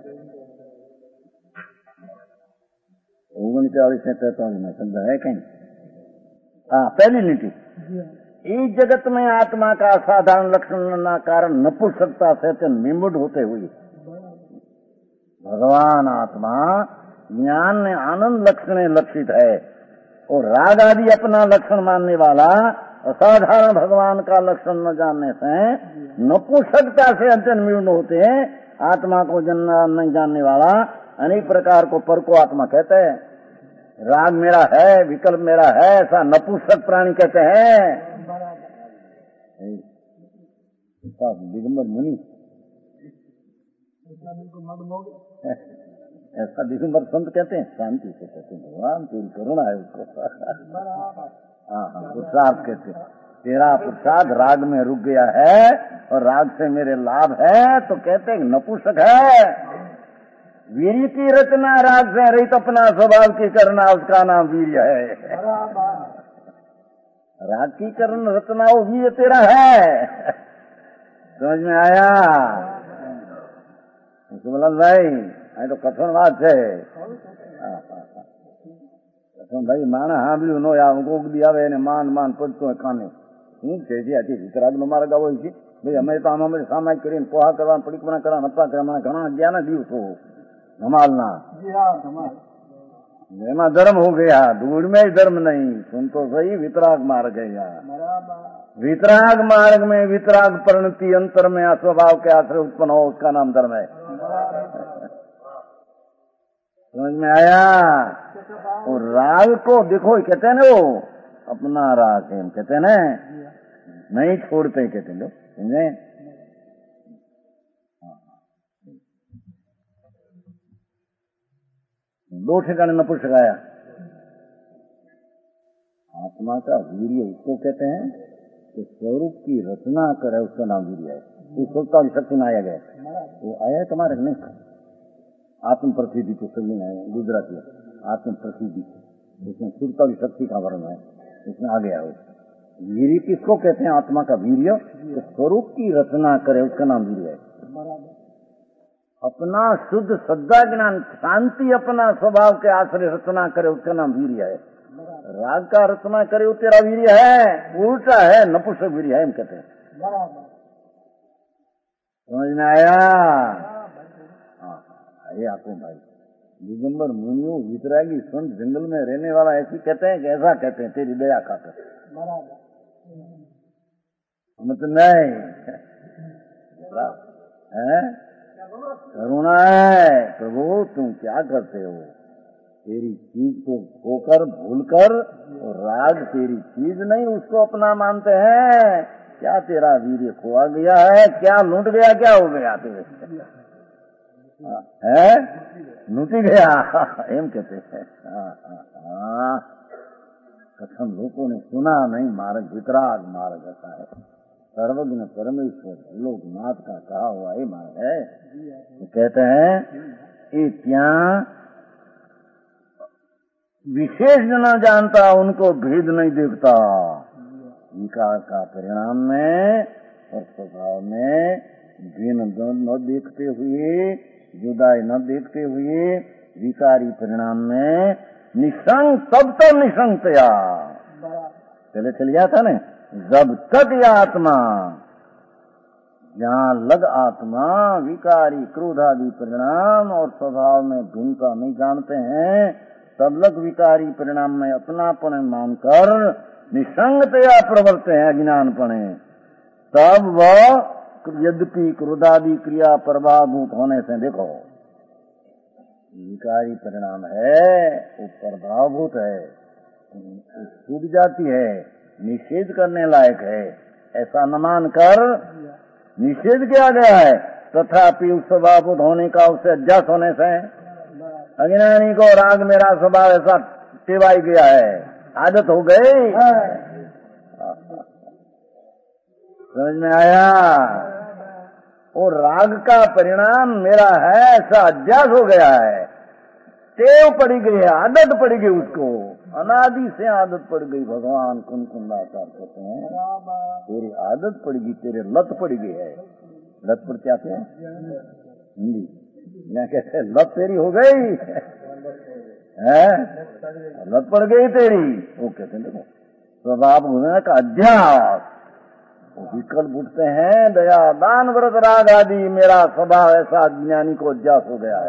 39-43 में शब्द है कहीं। हाँ, पहली नीति, इस जगत में आत्मा का असाधारण लक्षण न कारण नपुंसकता से निमुड होते हुए भगवान आत्मा ज्ञान में आनंद लक्षण लक्षित है, और राग आदि अपना लक्षण मानने वाला असाधारण भगवान का लक्षण न जानने से नपुंसकता से अत्यंत निमुड होते हैं। आत्मा को नहीं जानने वाला अनेक प्रकार को पर को आत्मा कहते हैं। राग मेरा है, विकल्प मेरा है, ऐसा नपुंसक प्राणी कहते हैं। दिगंबर मुनि ऐसा दिगंबर संत कहते हैं, शांति से कहते हैं भगवान तेरी करुणा है उसको। हाँ हाँ, पुरुषार्थ कहते हैं, तेरा पुरुषार्थ राग में रुक गया है और राग से मेरे लाभ है, तो कहते हैं नपुंसक है। वीर्य की रचना राग से रहित अपना स्वभाव की करना, उसका नाम वीर्य है। राग की करण रचना वो वीर्य तेरा है। समझ में आया सुमलन भाई? तो कथन बात है। कथन भाई माना हाँ भी नो या गोग दिया वे ने मान मान पड़तो है खाने હું કેજી હતી વિતરાગ નો માર્ગ આવો છે ભાઈ। અમે તો આમાં સામાયિક કરીને પોહા કરવા, પડીકણા કરવા, નપા કરવા, ઘણા જ્ઞાન દિવસો ધમાલના એમાં ધર્મ हो गया, धूड़ में ही धर्म नहीं। सुन तो सही, वितराग मार्ग है यहाँ। वितराग मार्ग में वितराग परिणति अंतर में अस्वभाव के आश्रय उत्पन्न हो, उसका नाम धर्म है। समझ में आया? और राग को देखो कहते हैं ना, वो अपना राग है कहते हैं ना, नहीं छोड़ते कहते हैं, समझे? दो ठिकाने नपुंसक आया। आत्मा का वीर्य उसको कहते हैं कि स्वरूप की रचना करे, उसका नाम वीर्य है। उसका शक्ति में आया गया, वो आया है तुम्हारे नहीं। आत्म प्रसिद्धि को सब नहीं आया, गुजराती आत्म प्रसिद्धि, इसमें सुरता शक्ति का वर्णन है, इसमें आ गया। वीर्य किसको कहते हैं? आत्मा का वीर्य स्वरूप की रचना करे, उसका नाम वीर्य है। अपना शुद्ध श्रद्धा ज्ञान शांति अपना स्वभाव के आश्रय रचना करे, उसका नाम वीर्य है। राग का रचना करे वो तेरा वीर्य है, उल्टा है, नपुंसक वीर्य है हम कहते हैं। समझ में आया? ये आपको भाई दिगंबर मुनियों वितरागी संत जंगल में रहने वाला ऐसी कहते हैं कि ऐसा कहते हैं तेरी दया खाकर। मतलब नहीं है, करुणा है। प्रभु तुम क्या करते हो? तेरी चीज को खोकर भूलकर, और राग तेरी चीज नहीं उसको अपना मानते हैं। क्या तेरा वीर्य खोआ गया है? क्या लूट गया? क्या हो गया तेरे है? लूटी गया एम कहते हैं। कथन लोगों ने सुना नहीं, मार्ग वितराग मार्ग ऐसा है। सर्वज्ञ परमेश्वर लोकनाथ का कहा हुआ ये मार्ग है। तो कहते हैं ये क्या विशेष न जानता, उनको भेद नहीं देखता। विकार का परिणाम में और स्वभाव में भिन्न न देखते हुए, जुदाई न देखते हुए, विकारी परिणाम में निसंग, तब तक निसंगतया पहले चल गया था ना, जब तक यह आत्मा जहाँ लग आत्मा विकारी क्रोधादि परिणाम और स्वभाव में भिन्नता नहीं जानते हैं, तब लग विकारी परिणाम में अपनापन मानकर निसंगतया प्रवर्ते हैं अज्ञानपणे। तब वह यद्यपि क्रोधादि क्रिया प्रभावभूत होने से, देखो विकारी परिणाम है वो प्रभावभूत है, छूट जाती है, निषेध करने लायक है, ऐसा न मानकर निषेध किया गया है। तथापि उस स्वभावभूत होने का, उससे अध्यास होने से अज्ञानी को राग मेरा स्वभाव ऐसा टेवाई गया है, आदत हो गई। समझ में आया? वो राग का परिणाम मेरा है, ऐसा अध्यास हो गया है, टेव पड़ी गई है, आदत पड़ी गई उसको, अनादि से आदत पड़ गई। भगवान कुंकुंडाचार कहते हैं तेरी आदत पड़ गई, तेरे लत पड़ गई है। लत पड़ क्या थे हिंदी मैं कहते हैं लत तेरी हो गई है, लत पड़ गई तेरी। वो कहते हैं देखो स्वभाव होने का अध्यास, विकल्प उठते हैं दया दान व्रत राग आदि, मेरा स्वभाव ऐसा ज्ञानी को अध्यास हो गया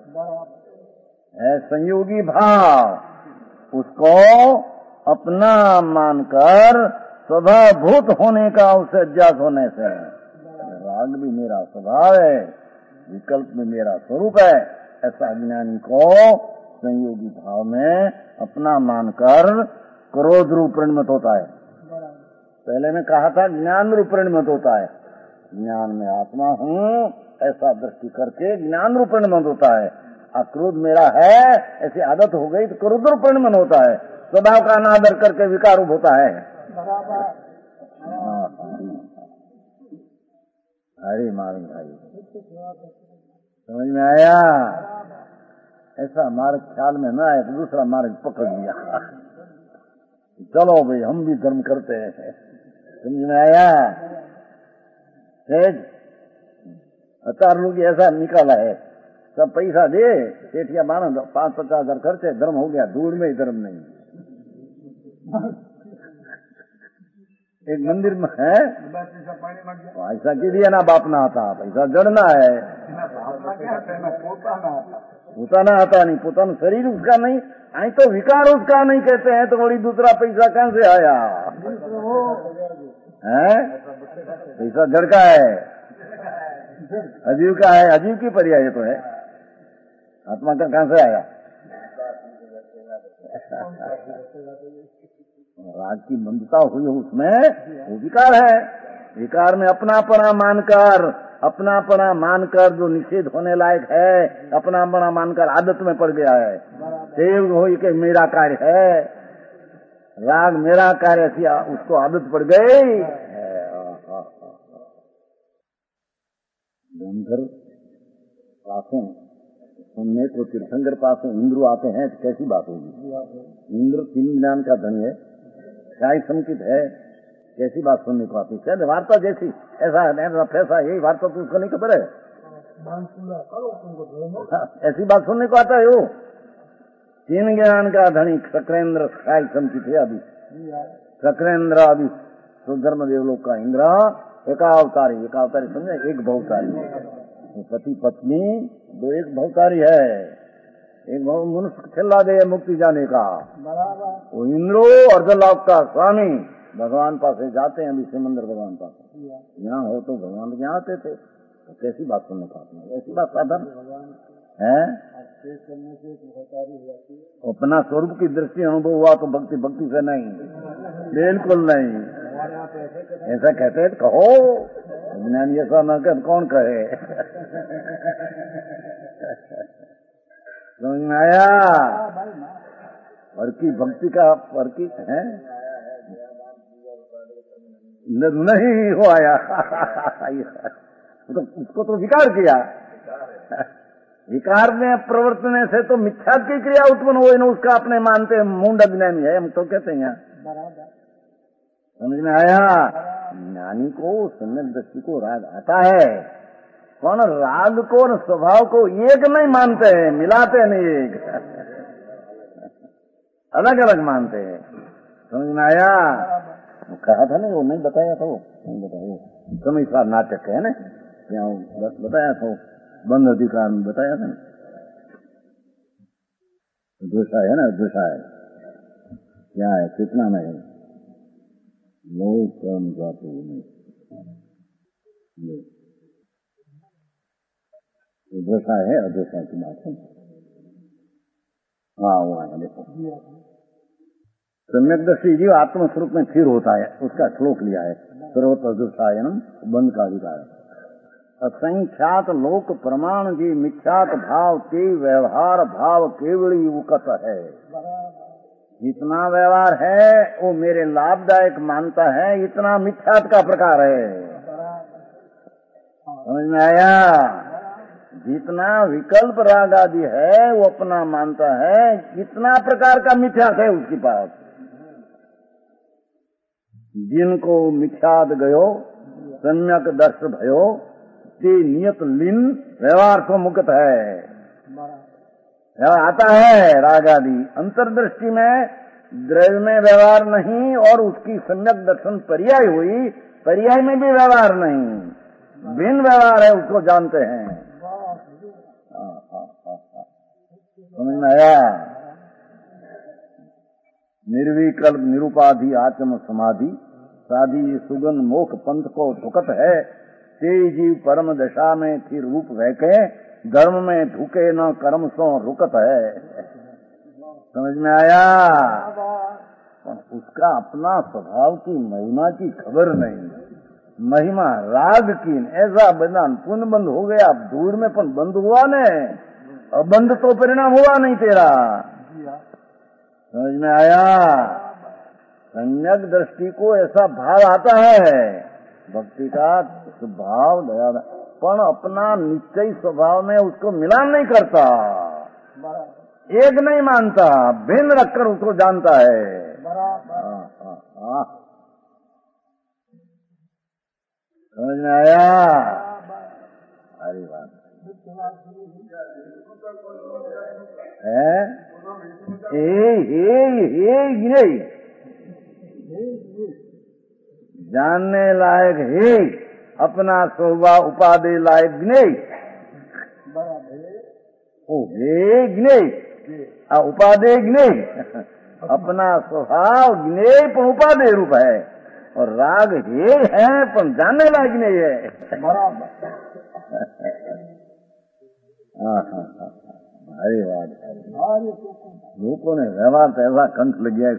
है संयोगी भाव, उसको अपना मानकर स्वभावभूत होने का, उसे अध्यास होने से राग भी मेरा स्वभाव है, विकल्प में मेरा स्वरूप है, ऐसा ज्ञानी को संयोगी भाव में अपना मानकर क्रोध रूप परिणमित होता है। पहले मैं कहा था ज्ञान रूप परिणमित होता है, ज्ञान में आत्मा हूँ ऐसा दृष्टि करके ज्ञान रूप परिणमित होता है। क्रोध मेरा है ऐसी आदत हो गई तो क्रोध रूप परिणमन होता है, स्वभाव का अनादर करके विकार रूप होता है। हरे मारे भाई, समझ में आया? ऐसा मार्ग ख्याल में न आए तो दूसरा मार्ग पकड़ लिया, चलो भाई हम भी धर्म करते हैं। समझ में आया? अचार लोग ऐसा निकाला है, सब पैसा दे सेठिया मानो 5-50 हजार खर्चे, धर्म हो गया, धूल में ही धर्म नहीं। एक मंदिर में है पैसा की दिया ना बापना आता, पैसा जड़ना है, पोताना आता नहीं, पोताना शरीर उसका नहीं, आई तो विकार उसका नहीं कहते हैं, तो बड़ी दूसरा पैसा कहां से आया है? पैसा जड़ का है, अजीव का है, अजीव की पर्याय तो है, आत्मा का कहां से आया? राग की मंदता हुई उसमें, वो विकार है। विकार में अपनापना मानकर जो निषेध होने लायक है, अपनापना मानकर आदत में पड़ गया है। देव हो कि मेरा कार्य है, राग मेरा कार्य, उसको आदत पड़ गई। गंधर्व पासों सुनने को तीर्थंकर पास इंद्र आते हैं तो कैसी बात होगी? इंद्र 3 ज्ञान का धनी है, शाही संकित है, कैसी बात सुनने को आती है? वार्ता जैसी, ऐसा फैसा, यही वार्ता तो उसको नहीं खबर है, ऐसी बात सुनने को आता है। वो 3 ज्ञान का धनी शक्रेंद्र शाही संकित है। अभी शक्रेंद्र अभी तो धर्मदेव लोग का इंद्र एकावतारी समझे, एक भवतारी, पति पत्नी दो एक भवतारी है, एक मनुष्य चिल्ला दे मुक्ति जाने का, वो इंद्रो अर्धलोक का स्वामी भगवान पास जाते हैं। अभी सिमंदर भगवान पास यहाँ हो तो भगवान यहाँ आते थे, तो कैसी बात सुनने का, ऐसी बात साधन है। अपना स्वरूप की दृष्टि अनुभव हुआ तो भक्ति से नहीं, बिल्कुल नहीं। ऐसा कहते हैं कहो, ज्ञानी ऐसा न कर कौन कहे? समझ में आया? वर्की भक्ति का वर्की है नहीं हो आया तो उसको तो विकार किया, विकार में प्रवर्तने से तो मिथ्या की क्रिया उत्पन्न हो, ना उसका अपने मानते मूंड अज्ञानी है, हम तो कहते हैं। समझ में आया? ज्ञानी को सम्यक दृष्टि को राग आता है, कौन राग को और स्वभाव को एक नहीं मानते हैं, मिलाते नहीं, एक अलग अलग मानते हैं। समझ में आया? कहा था नहीं, वो नहीं बताया था, वो नहीं बताया, समय का नाटक है ना, क्या बताया था, बंद अधिकार में बताया था ना, दोषा है ना, दोषा है क्या है, कितना में है लोग कर्म जाते दोषा है, अदोषा की बात है। हाँ वो है, देखो सम्यक दृष्टि जीव आत्मस्वरूप में स्थिर होता है, उसका श्लोक लिया है, सर्वत्र अदोषायनम बंद का अधिकार। असंख्यात लोक प्रमाण जी मिथ्यात भाव के व्यवहार भाव केवल युवकत है। जितना व्यवहार है वो मेरे लाभदायक मानता है, इतना मिथ्यात्व का प्रकार है। समझ में आया? जितना विकल्प राग आदि है वो अपना मानता है, इतना प्रकार का मिथ्यात्व है उसके पास। जिनको मिथ्याद गयो सम्यक दर्श भयो ते नियत लीन व्यवहार तो मुक्त है। आता है राग आदि अंतर्दृष्टि में, द्रव्य में व्यवहार नहीं और उसकी सम्यक दर्शन पर्याय हुई, पर्याय में भी व्यवहार नहीं, भिन्न व्यवहार है, उसको जानते हैं। समझ में आया? निर्विकल्प निरुपाधि आत्म समाधि साधी सुगन मोख पंथ को ठुकत है, ते जीव परम दशा में थी रूप वैके धर्म में ढुके न कर्म सो रुकत है। समझ में आया? उसका अपना स्वभाव की महिमा की खबर नहीं, महिमा राग की। ऐसा बंधन पुण्य बंद हो गया, अब दूर में पण बंद हुआ ने, अब बंद तो परिणाम हुआ नहीं तेरा। समझ में आया? सम्यक दृष्टि को ऐसा भाव आता है भक्ति का स्वभाव दया, पण अपना निश्चय स्वभाव में उसको मिलान नहीं करता, एक नहीं मानता, भिन्न रखकर उसको जानता है। समझ में आया? अरे बात है नहीं जानने लायक है, अपना स्वभाव उपाधि लायक नहीं, ओ नहीं उपाधि नहीं, अपना स्वभाव ज्ञेय पर उपाधि रूप है, और राग हे है पर जानने लायक नहीं है। भारी बात लोगों ने व्यवहार तो ऐसा कंठ लग गया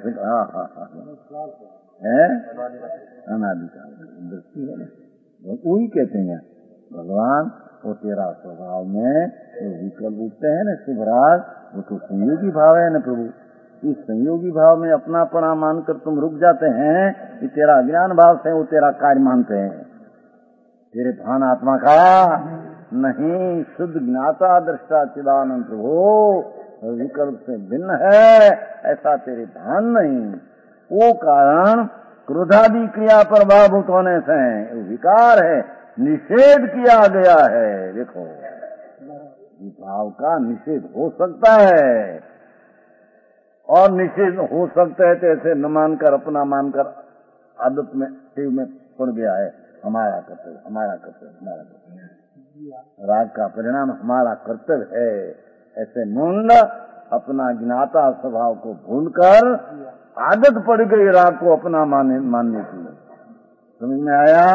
है, अनादिकाल दृष्टि है। वही कहते हैं भगवान वो तेरा स्वभाव में जो विकल्प उठते हैं न शुभराज, वो तो संयोगी भाव है न प्रभु। इस संयोगी भाव में अपनापना मानकर तुम रुक जाते हैं, कि तेरा अज्ञान भाव से वो तेरा कार्य मानते हैं, तेरे भान आत्मा का नहीं। शुद्ध ज्ञाता दृष्टा चिदानंद प्रभु विकल्प से भिन्न है, ऐसा तेरे भान नहीं। वो कारण क्रोधादि क्रिया पर भावभूत होने से विकार है, निषेध किया गया है। देखो भाव का निषेध हो सकता है, और निषेध हो सकता है तो ऐसे न मानकर अपना मानकर आदत में शिव में पड़ गया है, हमारा कर्तव्य हमारा कर्तव्य हमारा कर्तव्य, राग का परिणाम हमारा कर्तव्य है, ऐसे मुंड अपना ज्ञाता स्वभाव को भूलकर आदत पड़ गई राग को अपना मानने की। समझ में आया?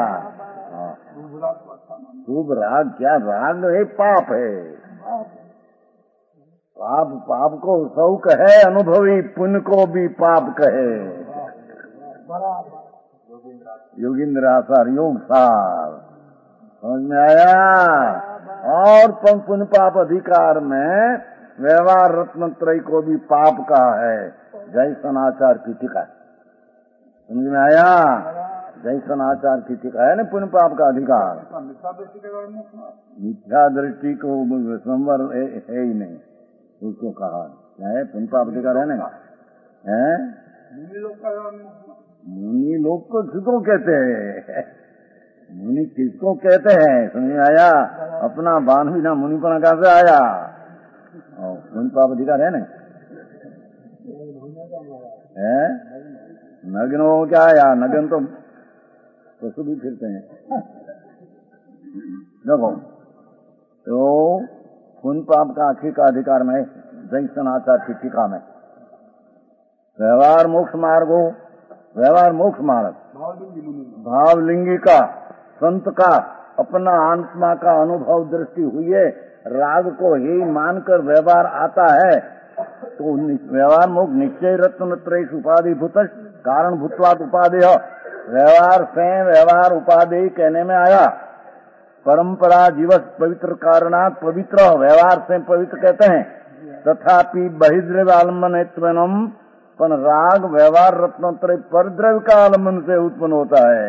शुभ राग क्या? राग है पाप है, पाप को शौक है, अनुभवी पुण्य को भी पाप कहे। योगिंद्र आसार योग सार। समझ में आया? और पुण्य पाप अधिकार में व्यवहार रत्न त्रय को भी पाप का है, जैसन आचार की टीका। समझ में आया? जैसन आचार की टीका है न पुण्य पाप का अधिकार। मिथ्या दृष्टि को संवर है ही नहीं, उसको कहा है पुण्य पाप अधिकार है ना। मुनि लोग को किसको कहते हैं? मुनि किसको कहते हैं? समझ में आया? अपना बान भी ना मुनिपना कहाँ से आया? पुण्य पाप अधिकार है ना। नग्न हो क्या आया? नग्न तो पशु भी फिरते हैं। देखो तो पुण्य पाप का आखिर का अधिकार में जैसन आचार की टीका में व्यवहार मोक्ष मार्ग हो, व्यवहार मोक्ष मार्ग भावलिंगी का संत का अपना आत्मा का अनुभव दृष्टि हुई है, राग को ही मानकर व्यवहार आता है, तो व्यवहार मोक्ष निश्चय रत्न त्रय उपाधि भूत कारण भूतवाद उपाधि हो। व्यवहार से व्यवहार उपाधि कहने में आया, परंपरा जीवस पवित्र कारणात पवित्र, व्यवहार से पवित्र कहते हैं। तथापि बहिर्द्रव्य आलम्बनत्वनम पण राग व्यवहार रत्नत्रय परद्रव्य का आलम्बन से उत्पन्न होता है।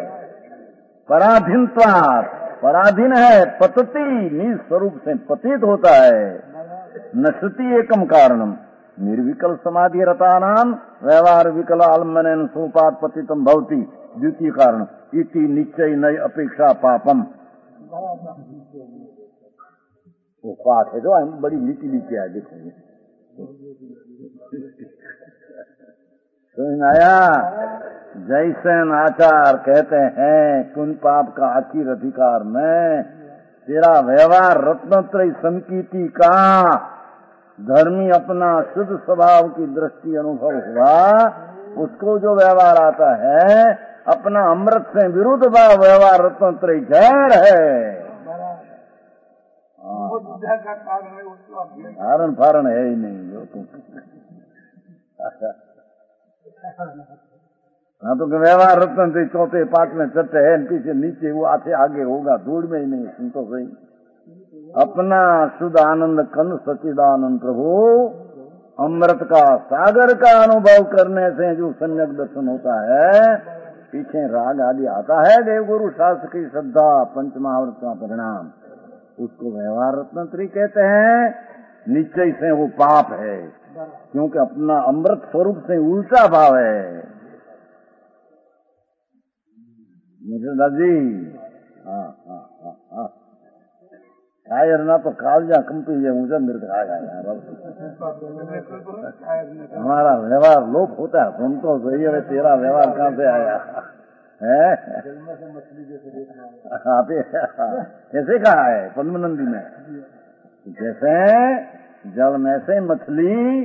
पराधीन है, पतति निज स्वरूप से पतित होता है। नश्यति एकम कारणम निर्विकल समाधि रतानाम व्यवहार विकल आलम्बन सोपात पतितम भवति। द्वितीय कारण इति निश्चय नय अपेक्षा पापम। वो पाठ है जो बड़ी नीति नीति है, देखो समझ आया। जैसे आचार कहते हैं कुन पाप का आखिर अधिकार में तेरा व्यवहार रत्नत्रय संकीर्ति का धर्मी अपना शुद्ध स्वभाव की दृष्टि अनुभव हुआ, उसको जो व्यवहार आता है अपना अमृत से विरुद्ध व्यवहार रत्नत्रय जहर है। कारण फारण है ही नहीं जो तुम हाँ तो व्यवहार रत्न से चौथे पांचवें छठे है, पीछे नीचे वो आते आगे होगा, दूर में ही नहीं। सुन तो सही, अपना शुद्ध आनंद कंद सच्चिदानंद प्रभु अमृत का सागर का अनुभव करने से जो सम्यक दर्शन होता है, पीछे राग आदि आता है, देवगुरु शास्त्र की श्रद्धा पंचमहाव्रत का परिणाम, उसको व्यवहार रत्नत्रय कहते हैं। निश्चय से वो पाप है, क्योंकि अपना अमृत स्वरूप से उल्टा भाव है। दादी कायर ना तो कालजा कंपी है, मुझे मृत आ गया। हमारा व्यवहार लोप होता है, सुन तो सही है, तेरा व्यवहार कहाँ से आया है? कैसे कहा है पद्मनंदी में, जैसे जल में से मछली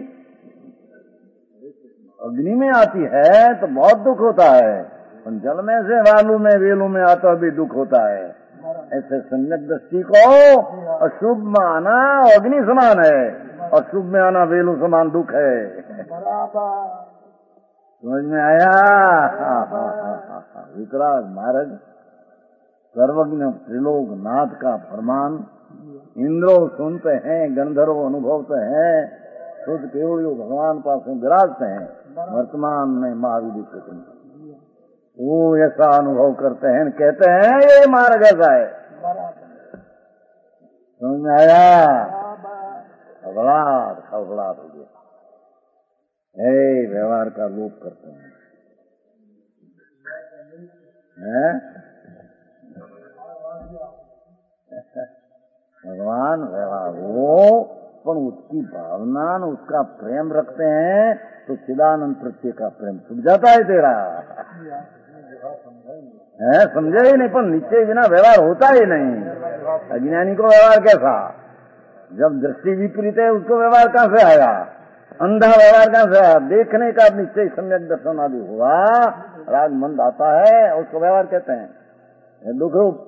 अग्नि में आती है तो बहुत दुख होता है, पर जल में से वालू में वेलू में आता भी दुख होता है। ऐसे सम्यक दृष्टि को अशुभ में आना अग्नि समान है, अशुभ में आना वेलू समान दुख है। समझ में आया? वितराग मार्ग सर्वज्ञ त्रिलोक नाथ का फरमान इंद्रो सुनते हैं, गंधर्व अनुभवते हैं, शुद्ध केवल भगवान पास विराजते हैं। वर्तमान में महावीर क्षेत्र वो ऐसा अनुभव करते हैं, कहते हैं ये मार्ग ऐसा है। समझ में आया? खबलाट हो गया, व्यवहार का लोप करते हैं। भगवान व्यवहार हो, पर उसकी भावना उसका प्रेम रखते हैं तो चिदानंद प्रत्यय का प्रेम छूट जाता है तेरा। समझे ही नहीं, पर निश्चय बिना व्यवहार होता ही नहीं। अज्ञानी को व्यवहार कैसा? जब दृष्टि विपरीत है उसको व्यवहार कहाँ से आया? अंधा व्यवहार कहाँ से आया? देखने का निश्चय सम्यक दर्शन आदि हुआ, राग मंद आता है, उसको व्यवहार कहते हैं। दुख रूप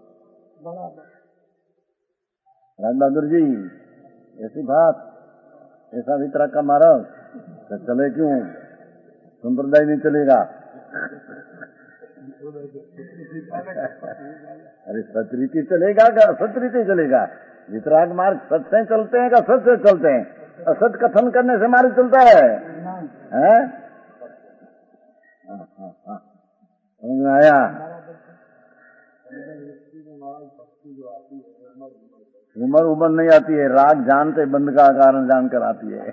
राज बहादुर जी ऐसी बात, ऐसा वितराग का मार्ग तो चले क्यों? संप्रदाय नहीं चलेगा। अरे सतरीति चलेगा क्या? सतरीति चलेगा। वितराग मार्ग सत से चलते हैं क्या सत से चलते हैं? असत कथन करने से मार्ग चलता है? समझ में आया? उमर नहीं आती है, राग जानते बंद का कारण जानकर आती है।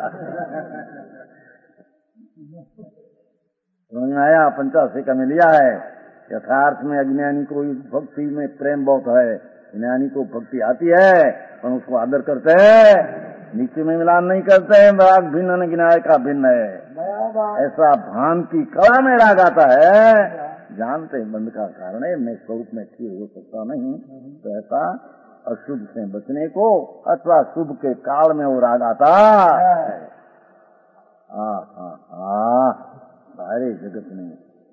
समझ में आया? 85 का में लिया है। यथार्थ में अज्ञानी को भक्ति में प्रेम बहुत है, ज्ञानी को भक्ति आती है, पर उसको आदर करते हैं, नीचे में मिलान नहीं करते हैं। राग भिन्न गिनाय का भिन्न है, ऐसा भान की कला में राग आता है, जानते बंद का कारण है, मैं स्वरूप में स्थिर हो सकता नहीं। तो ऐसा अशुभ से बचने को अथवा शुभ के काल में वो राग आता है। सारे जगत में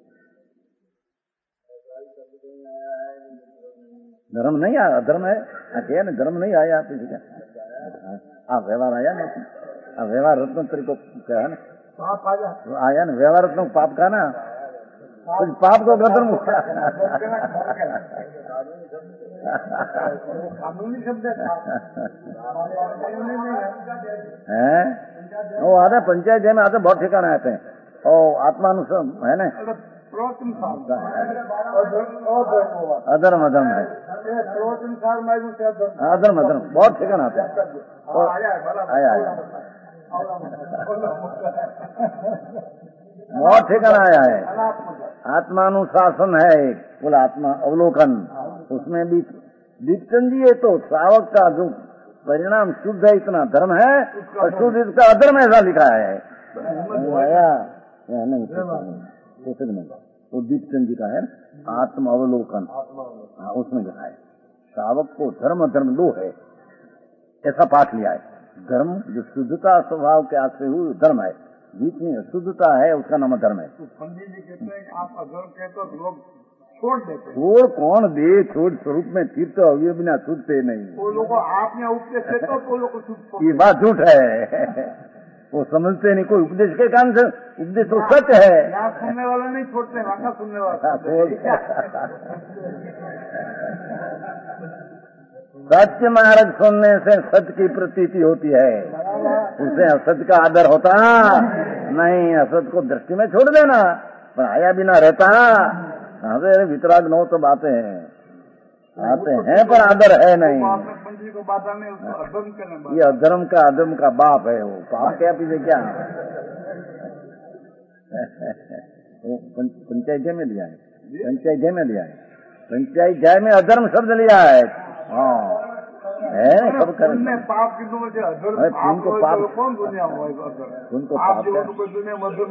धर्म नहीं आया, धर्म है क्या ना, धर्म नहीं आया आप व्यवहार आया ना, व्यवहार रत्न को क्या है ना, पाप आया ना, व्यवहार रत्न पाप का ना, कुछ पाप को खत्म कानूनी शब्द है। वो आते पंचायत जय में आते बहुत ठिकाने आते हैं और आत्मानुसार है ना अधर्म अधर्म है अधर्म अधर्म बहुत ठिकाना आते हैं आया बहुत ठिकाना आया है। आत्मानुशासन है एक कुल आत्मा अवलोकन उसमें भी दीपचंद जी है तो श्रावक का जो परिणाम शुद्ध है इतना धर्म है और शुद्ध इसका अधर्म ऐसा लिखा है आया नहीं कुछ नहीं वो दीपचंद जी का है आत्म अवलोकन उसमें लिखा है श्रावक को धर्म धर्म दो है ऐसा पाठ लिया है। धर्म जो शुद्धता स्वभाव के आश्रय हुई धर्म है जितनी अशुद्धता है उसका नाम धर्म है। तो पंडित जी कहते हैं आप अधर्म कहते हो तो लोग छोड़ देते हैं। छोड़ कौन दे छोड़ स्वरूप में तीर्थ हुए बिना छूटते नहीं। वो लोग आपने उपदेश देते हो तो लोग ये बात झूठ है वो समझते नहीं कोई उपदेश के कारण से उपदेश तो सच है यहाँ सुनने वाला नहीं छोड़ते वहाँ सुनने वाला सत्य मार्ग सुनने से सत्य की प्रतीति होती है उसे असत्य का आदर होता नहीं असत्य को दृष्टि में छोड़ देना पर आया बिना रहता अरे वितराग नौ तो बातें हैं आते हैं पर आदर है नहीं को बाधा नहीं उसको अधर्म करने ये अधर्म का बाप है वो पाप क्या पीछे क्या पंचायत जय में लिया है पंचायत जय में लिया है पंचायत जय में अधर्म शब्द लिया है हाँ है सब करने पाप की उनको पाप कौन दुनिया उनको पाप दुनिया मधुर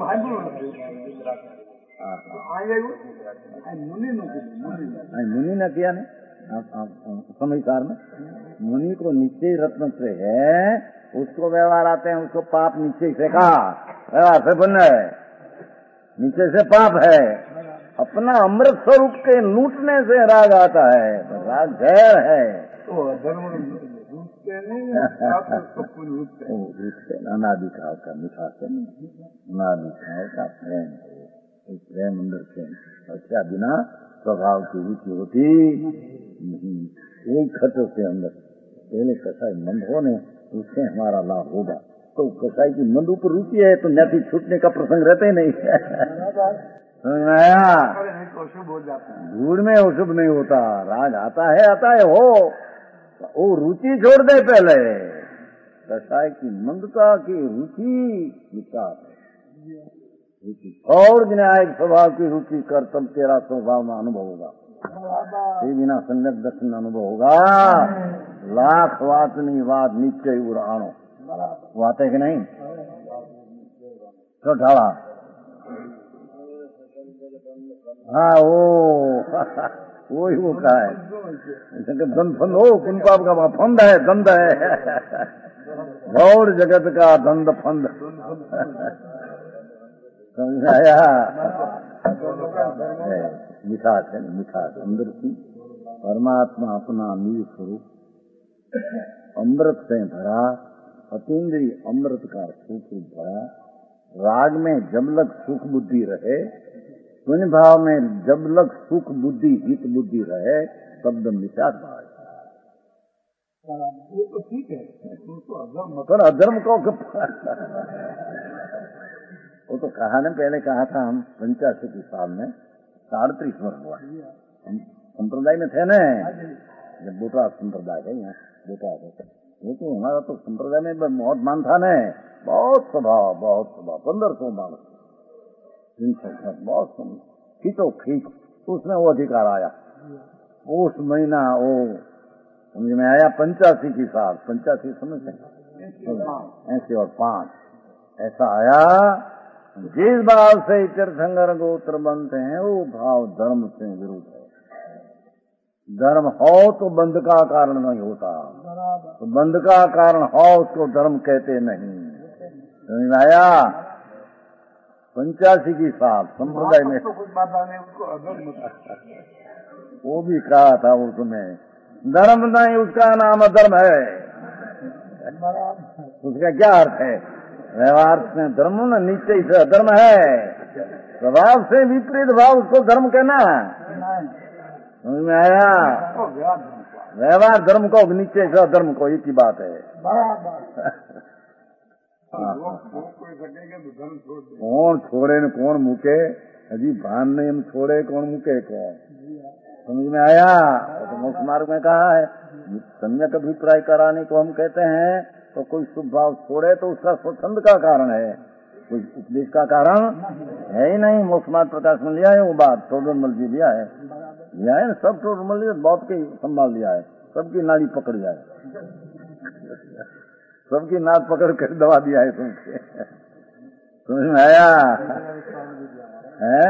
मुनि न किया ने समझदार में मुनि को नीचे रत्न से है उसको व्यवहार आते हैं उसको पाप नीचे से कहा व्यवहार से बन है नीचे से पाप है अपना अमृत स्वरूप के लूटने से राग आता है राग जहर है तो धर्म अनादिकाल का मिठास अनादिकाल का प्रेम प्रेम अंदर से अच्छा बिना स्वभाव की रुचि होती नहीं एक खत के अंदर पहले कसाई मंद होने उससे हमारा लाभ होगा तो कसाई की मंद ऊपर रुचि है तो न्याती छूटने का प्रसंग रहता ही नहीं अशुभ हो जाता है धूल में अशुभ नहीं होता राग आता है हो वो रुचि छोड़ दे पहले कसाई की मंदता की रुचि विचार रुचि और न्यायिक स्वभाव की रुचि कर तब तेरा स्वभाव में अनुभव होगा बिना संगत दर्शन अनुभव होगा लाख बात नहीं बात नीचे उड़ाणो बात है कि नहीं तो ढाला हाँ वही वो का है धन फंद हो कुन पाप का फंद है दंड है और जगत का दंड फंद समझ आया मिठास है मिठास अंदर की परमात्मा अपना नील स्वरूप अमृत से भरा अतीन्द्रिय अमृत का सुख भरा राग में जब लग सुख बुद्धि रहे पुण्य भाव में जब लग सुख बुद्धि हित बुद्धि रहे शब्द मिठास भाव वो तो ठीक है पर अधर्म को वो तो कहा ने पहले कहा था हम 85 साल में 37 वर्ष हुआ हम संप्रदाय में थे न जब बोटा संप्रदाय है यहाँ बोटा वो तो हमारा तो संप्रदाय में बहुत मान था न बहुत स्वभाव 1500 मानस 300 बहुत खींचो खींच उसमें वो अधिकार आया उस महीना वो समझ में आया 85 की साल 85 समझते 80 और 5 ऐसा आया जिस भाव से तीर्थंकर गोत्र बनते हैं वो भाव धर्म से विरुद्ध है धर्म हो तो बंध का कारण नहीं होता तो बंध का कारण हो उसको धर्म कहते नहीं समझ में आया 85 की साल संप्रदाय में वो भी कहा था उसमें धर्म नहीं उसका नाम अधर्म है उसका क्या अर्थ है व्यवहार में धर्म न नीचे से अधर्म है स्वभाव से विपरीत भाव उसको धर्म कहना है। समझ में आया? व्यवहार धर्म को नीचे से धर्म को एक ही बात है। कौन छोड़े न कौन मुके, अजी भान नहीं हम छोड़े कौन मुके कौन। समझ में आया? तो मोक्ष मार्ग में कहा है सम्यक अभिप्राय कराने को हम कहते हैं। तो कोई शुभ भाव छोड़े तो उसका स्वच्छंद का कारण है, कोई उपदेश का कारण है ही नहीं। मोक्ष मार्ग प्रकाश में लिया है वो बात, टोडरमल जी लिया है सब टोडरमल जी बहुत के संभाल लिया है, सबकी नाड़ी पकड़ लिया है, सबकी नाक पकड़ कर दबा दिया है सबके। समझ में आया? है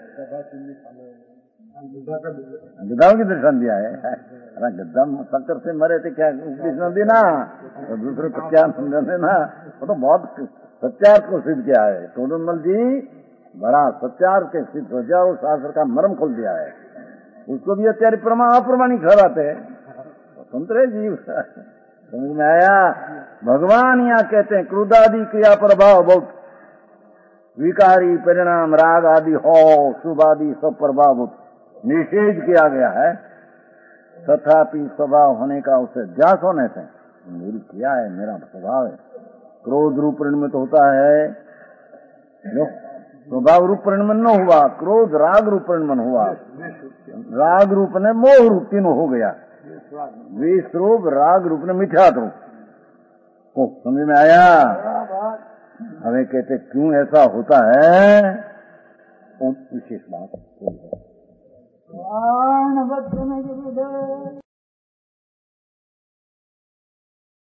गद्दाओं की दर्शन दिया है। अरे गद्दा शक्कर से मरे थे क्या कृष्ण देना, तो दूसरे को क्या समझ देना। वो तो बहुत सत्यार्थ को सिद्ध किया है टोडरमल जी, बड़ा सत्यार्थ के सिद्ध हो जाओ, शास्त्र का मर्म खोल दिया है। उसको भी અત્યારે अप्रमाणिक ठहराते हैं, स्वतंत्र है जीव। समझ में आया? भगवान यहाँ कहते हैं क्रोधादि क्रिया प्रभाव बहुत विकारी परिणाम राग आदि हो, शुभ आदि सब प्रभाव निषेध किया गया है। तथापि स्वभाव होने का उसे जास होने से मेरी क्रिया है, मेरा स्वभाव है। क्रोध रूप परिणमित होता है, स्वभाव रूप परिणमन न हुआ, क्रोध राग रूप परिणमन हुआ, राग रूप ने मोह रूप तीनों हो गया, द्वेष रूप राग रूप ने मिथ्यात्व रूप। समझ में आया? हमें कहते क्यों ऐसा होता है, विशेष बात